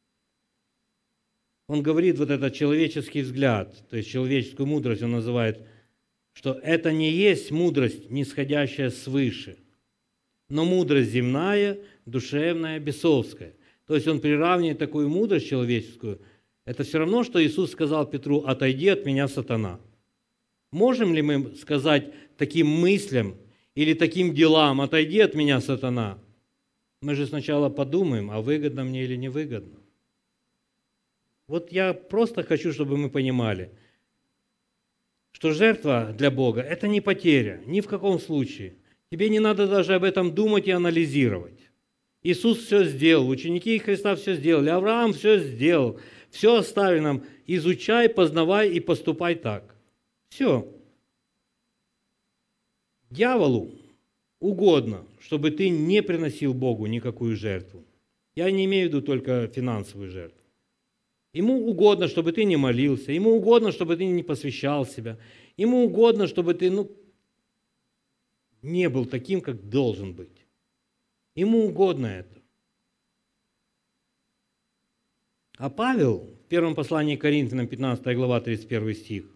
Он говорит вот этот человеческий взгляд, то есть человеческую мудрость он называет, что это не есть мудрость, нисходящая свыше, но мудрость земная, душевная, бесовская. То есть он приравнивает такую мудрость человеческую. Это все равно, что Иисус сказал Петру: «Отойди от меня, сатана». Можем ли мы сказать таким мыслям или таким делам: «Отойди от меня, сатана»? Мы же сначала подумаем, а выгодно мне или невыгодно. Вот я просто хочу, чтобы мы понимали, что жертва для Бога – это не потеря, ни в каком случае. Тебе не надо даже об этом думать и анализировать. Иисус все сделал, ученики Христа все сделали, Авраам все сделал, все оставили нам. Изучай, познавай и поступай так. Все. Дьяволу угодно, чтобы ты не приносил Богу никакую жертву. Я не имею в виду только финансовую жертву. Ему угодно, чтобы ты не молился, ему угодно, чтобы ты не посвящал себя, ему угодно, чтобы ты не был таким, как должен быть. Ему угодно это. А Павел в первом послании к Коринфянам, 15 глава, 31 стих,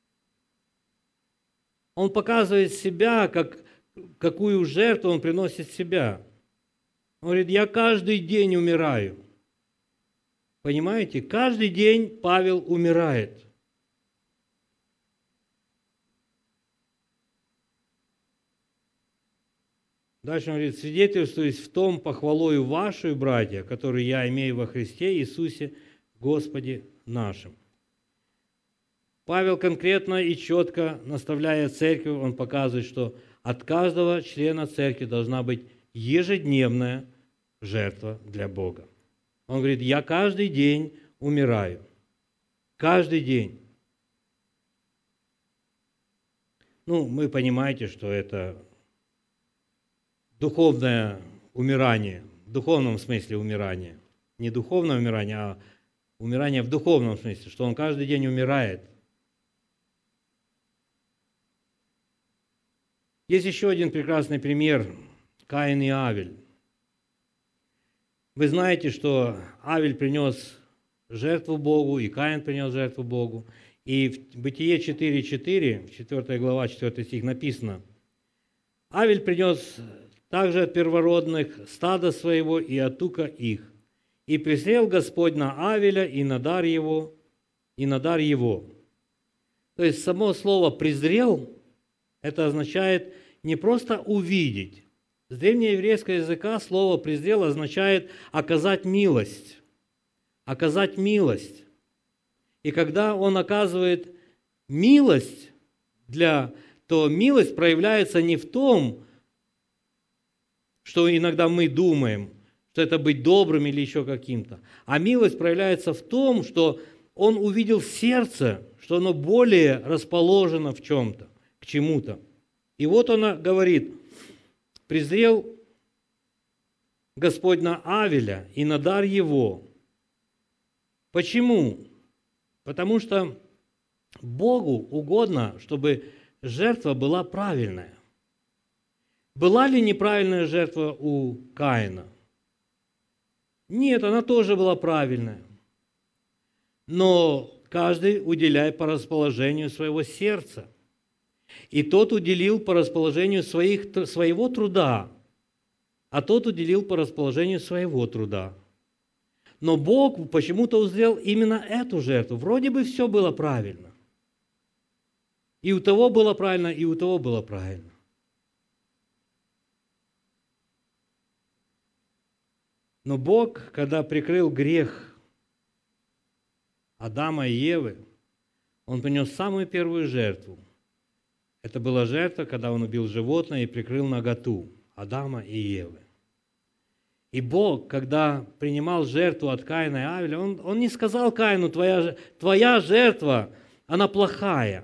он показывает себя, какую жертву он приносит себя. Он говорит: я каждый день умираю. Понимаете? Каждый день Павел умирает. Дальше он говорит: свидетельствуюсь в том похвалою вашу, братья, которую я имею во Христе Иисусе Господе нашим. Павел конкретно и четко, наставляя церковь, он показывает, что от каждого члена церкви должна быть ежедневная жертва для Бога. Он говорит: я каждый день умираю. Каждый день. Вы понимаете, что это духовное умирание, в духовном смысле умирание. Не духовное умирание, а умирание в духовном смысле, что он каждый день умирает. Есть еще один прекрасный пример – Каин и Авель. Вы знаете, что Авель принес жертву Богу, и Каин принес жертву Богу. И в Бытие 4:4, 4 глава, 4 стих написано: «Авель принес также от первородных стада своего и от тука их. И презрел Господь на Авеля и на дар его, и на дар его». То есть само слово «презрел» это означает не просто увидеть. С древнееврейского языка слово «презрел» означает оказать милость. Оказать милость. И когда он оказывает милость, то милость проявляется не в том, что иногда мы думаем, что это быть добрым или еще каким-то, а милость проявляется в том, что он увидел сердце, что оно более расположено в чем-то, к чему-то. И вот он говорит: «Презрел Господь на Авеля и на дар его». Почему? Потому что Богу угодно, чтобы жертва была правильная. Была ли неправильная жертва у Каина? Нет, она тоже была правильная. Но каждый уделяет по расположению своего сердца. И тот уделил по расположению своего труда, а тот уделил по расположению своего труда. Но Бог почему-то узрел именно эту жертву. Вроде бы все было правильно. И у того было правильно, и у того было правильно. Но Бог, когда прикрыл грех Адама и Евы, Он принес самую первую жертву. Это была жертва, когда Он убил животное и прикрыл наготу Адама и Евы. И Бог, когда принимал жертву от Каина и Авеля, Он не сказал Каину: твоя жертва, она плохая.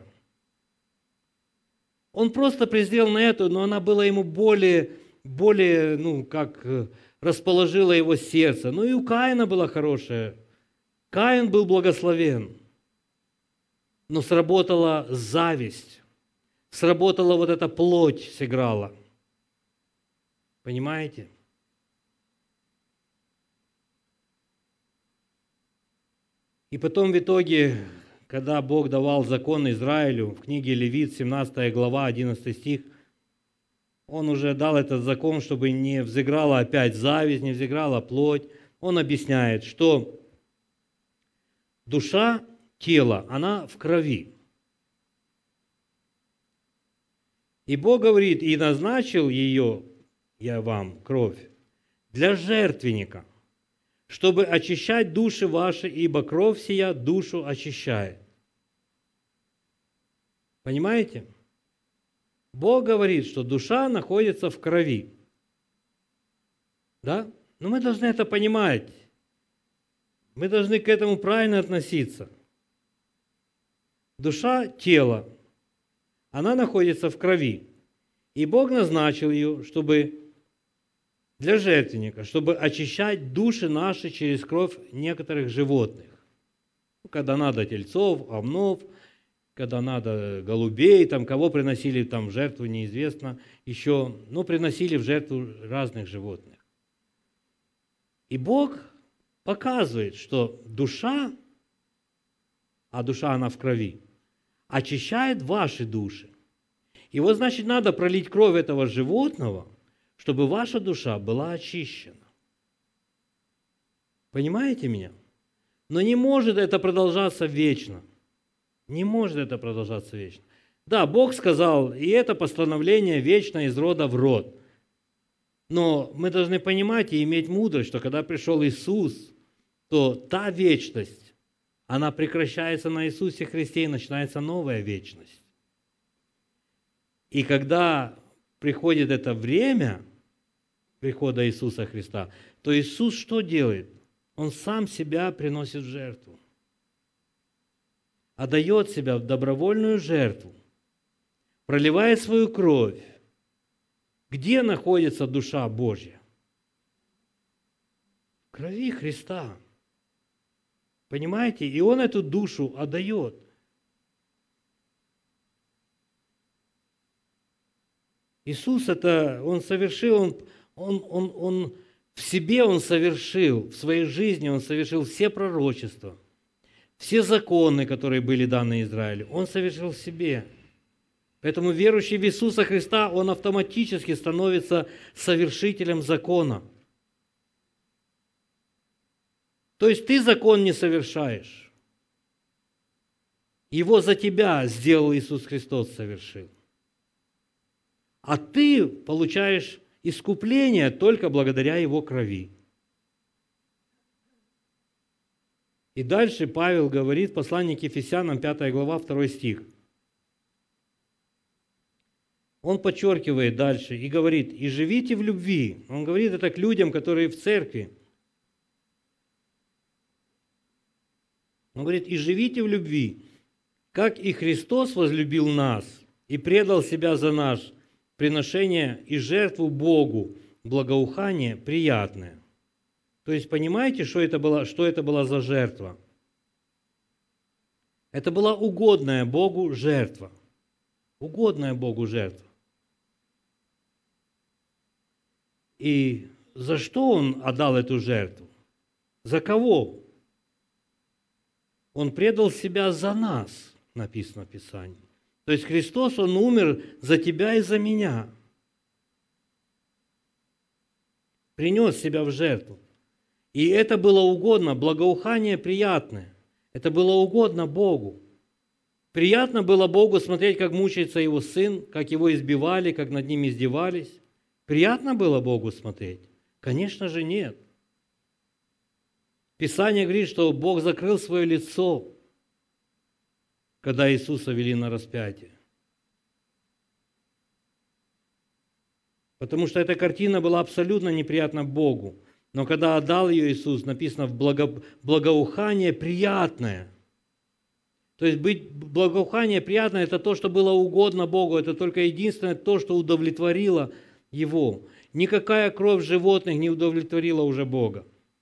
Он просто презрел на эту, но она была ему более расположила его сердце. Ну и у Каина была хорошая. Каин был благословен. Но сработала зависть. Сработала вот эта плоть, сыграла. Понимаете? И потом в итоге, когда Бог давал закон Израилю, в книге Левит, 17 глава, 11 стих, Он уже дал этот закон, чтобы не взыграла опять зависть, не взыграла плоть. Он объясняет, что душа, тело, она в крови. И Бог говорит: «И назначил ее, я вам, кровь, для жертвенника, чтобы очищать души ваши, ибо кровь сия душу очищает». Понимаете? Бог говорит, что душа находится в крови. Да? Но мы должны это понимать. Мы должны к этому правильно относиться. Душа, тело, она находится в крови. И Бог назначил ее, для жертвенника, чтобы очищать души наши через кровь некоторых животных. Когда надо тельцов, овнов, когда надо голубей, кого приносили в жертву, неизвестно еще, но приносили в жертву разных животных. И Бог показывает, что душа, а душа она в крови, очищает ваши души. И вот, значит, надо пролить кровь этого животного, чтобы ваша душа была очищена. Понимаете меня? Но не может это продолжаться вечно. Не может это продолжаться вечно. Да, Бог сказал, и это постановление вечно из рода в род. Но мы должны понимать и иметь мудрость, что когда пришел Иисус, то та вечность, она прекращается на Иисусе Христе, и начинается новая вечность. И когда приходит это время прихода Иисуса Христа, то Иисус что делает? Он сам себя приносит в жертву. Отдает себя в добровольную жертву, проливает свою кровь. Где находится душа Божья? В крови Христа. Понимаете? И Он эту душу отдает. Иисус это, Он совершил, Он в себе Он совершил, в своей жизни Он совершил все пророчества, все законы, которые были даны Израилю, Он совершил в себе. Поэтому верующий в Иисуса Христа, он автоматически становится совершителем закона. То есть ты закон не совершаешь. Его за тебя сделал Иисус Христос, совершил. А ты получаешь искупление только благодаря Его крови. И дальше Павел говорит в послании к Ефесянам, 5 глава, 2 стих. Он подчеркивает дальше и говорит: «И живите в любви». Он говорит это к людям, которые в церкви. Он говорит: «И живите в любви, как и Христос возлюбил нас и предал себя за нас, приношение и жертву Богу, благоухание приятное». То есть понимаете, что это была за жертва? Это была угодная Богу жертва. Угодная Богу жертва. И за что Он отдал эту жертву? За кого? Он предал себя за нас, написано в Писании. То есть Христос, Он умер за тебя и за меня. Принес себя в жертву. И это было угодно, благоухание приятное. Это было угодно Богу. Приятно было Богу смотреть, как мучается Его Сын, как Его избивали, как над Ним издевались. Приятно было Богу смотреть? Конечно же, нет. Писание говорит, что Бог закрыл свое лицо, когда Иисуса вели на распятие. Потому что эта картина была абсолютно неприятна Богу. Но когда отдал ее Иисус, написано в благоухание приятное. То есть благоухание приятное – это то, что было угодно Богу, это только единственное то, что удовлетворило Его. Никакая кровь животных не удовлетворила уже Бога.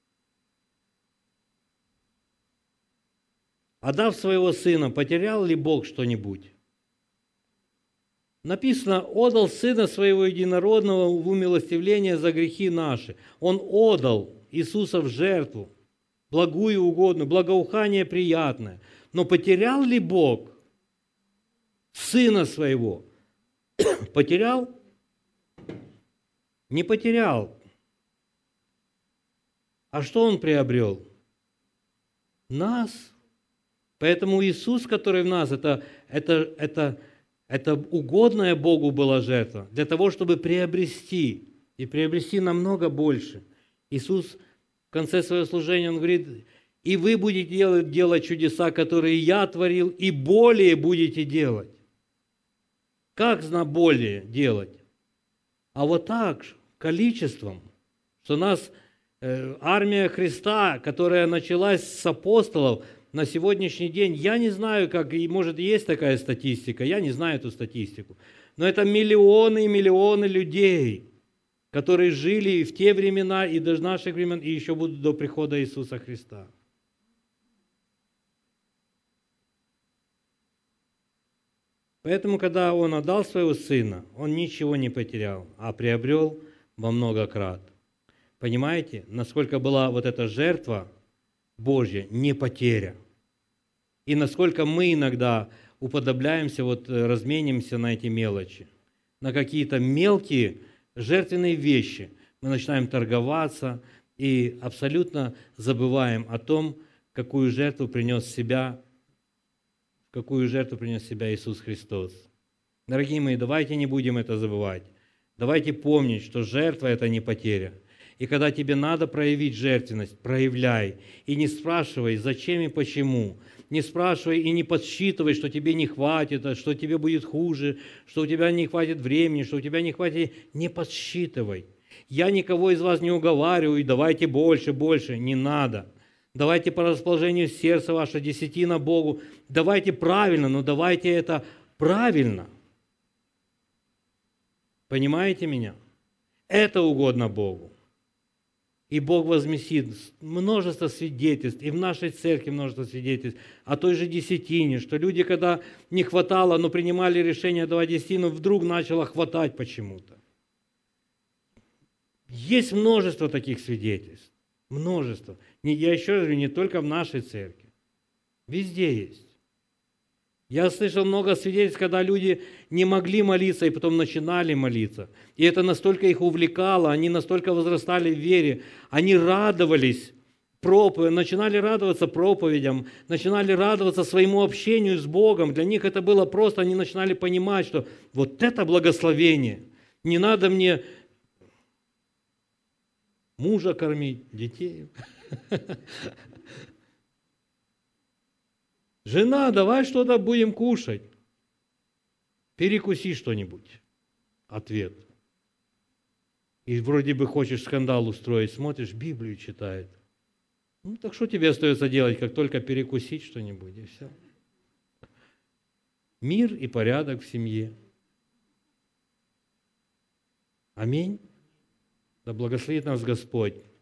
Отдав своего Сына, потерял ли Бог что-нибудь? Написано: «Отдал Сына Своего Единородного в умилостивление за грехи наши». Он отдал Иисуса в жертву, благую, угодную, благоухание приятное. Но потерял ли Бог Сына Своего? Потерял? Не потерял. А что Он приобрел? Нас. Поэтому Иисус, который в нас, это угодная Богу была жертва, для того, чтобы приобрести, и приобрести намного больше. Иисус в конце своего служения, Он говорит: «И вы будете делать чудеса, которые Я творил, и более будете делать». Как более делать? А вот так, количеством, что нас армия Христа, которая началась с апостолов, на сегодняшний день, я не знаю, как, и может есть такая статистика, я не знаю эту статистику, но это миллионы и миллионы людей, которые жили и в те времена, и до наших времен, и еще будут до прихода Иисуса Христа. Поэтому, когда Он отдал Своего Сына, Он ничего не потерял, а приобрел во много крат. Понимаете, насколько была вот эта жертва Божья не потеря? И насколько мы иногда уподобляемся, разменимся на эти мелочи, на какие-то мелкие жертвенные вещи. Мы начинаем торговаться и абсолютно забываем о том, какую жертву принес себя Иисус Христос. Дорогие мои, давайте не будем это забывать. Давайте помнить, что жертва – это не потеря. И когда тебе надо проявить жертвенность, проявляй. И не спрашивай, зачем и почему. Не спрашивай и не подсчитывай, что тебе не хватит, что тебе будет хуже, что у тебя не хватит времени, что у тебя не хватит. Не подсчитывай. Я никого из вас не уговариваю, давайте больше, больше. Не надо. Давайте по расположению сердца ваше, десятина Богу. Давайте правильно, но давайте это правильно. Понимаете меня? Это угодно Богу. И Бог возместит множество свидетельств, и в нашей церкви множество свидетельств о той же десятине, что люди, когда не хватало, но принимали решение давать десятину, вдруг начало хватать почему-то. Есть множество таких свидетельств. Множество. Я еще раз говорю, не только в нашей церкви. Везде есть. Я слышал много свидетельств, когда люди не могли молиться и потом начинали молиться. И это настолько их увлекало, они настолько возрастали в вере, они радовались начинали радоваться проповедям, начинали радоваться своему общению с Богом. Для них это было просто, они начинали понимать, что вот это благословение. Не надо мне мужа кормить, детей. Жена, давай что-то будем кушать. Перекуси что-нибудь. Ответ. И вроде бы хочешь скандал устроить, смотришь, Библию читает. Ну, так что тебе остается делать, как только перекусить что-нибудь, и все. Мир и порядок в семье. Аминь. Да благословит нас Господь.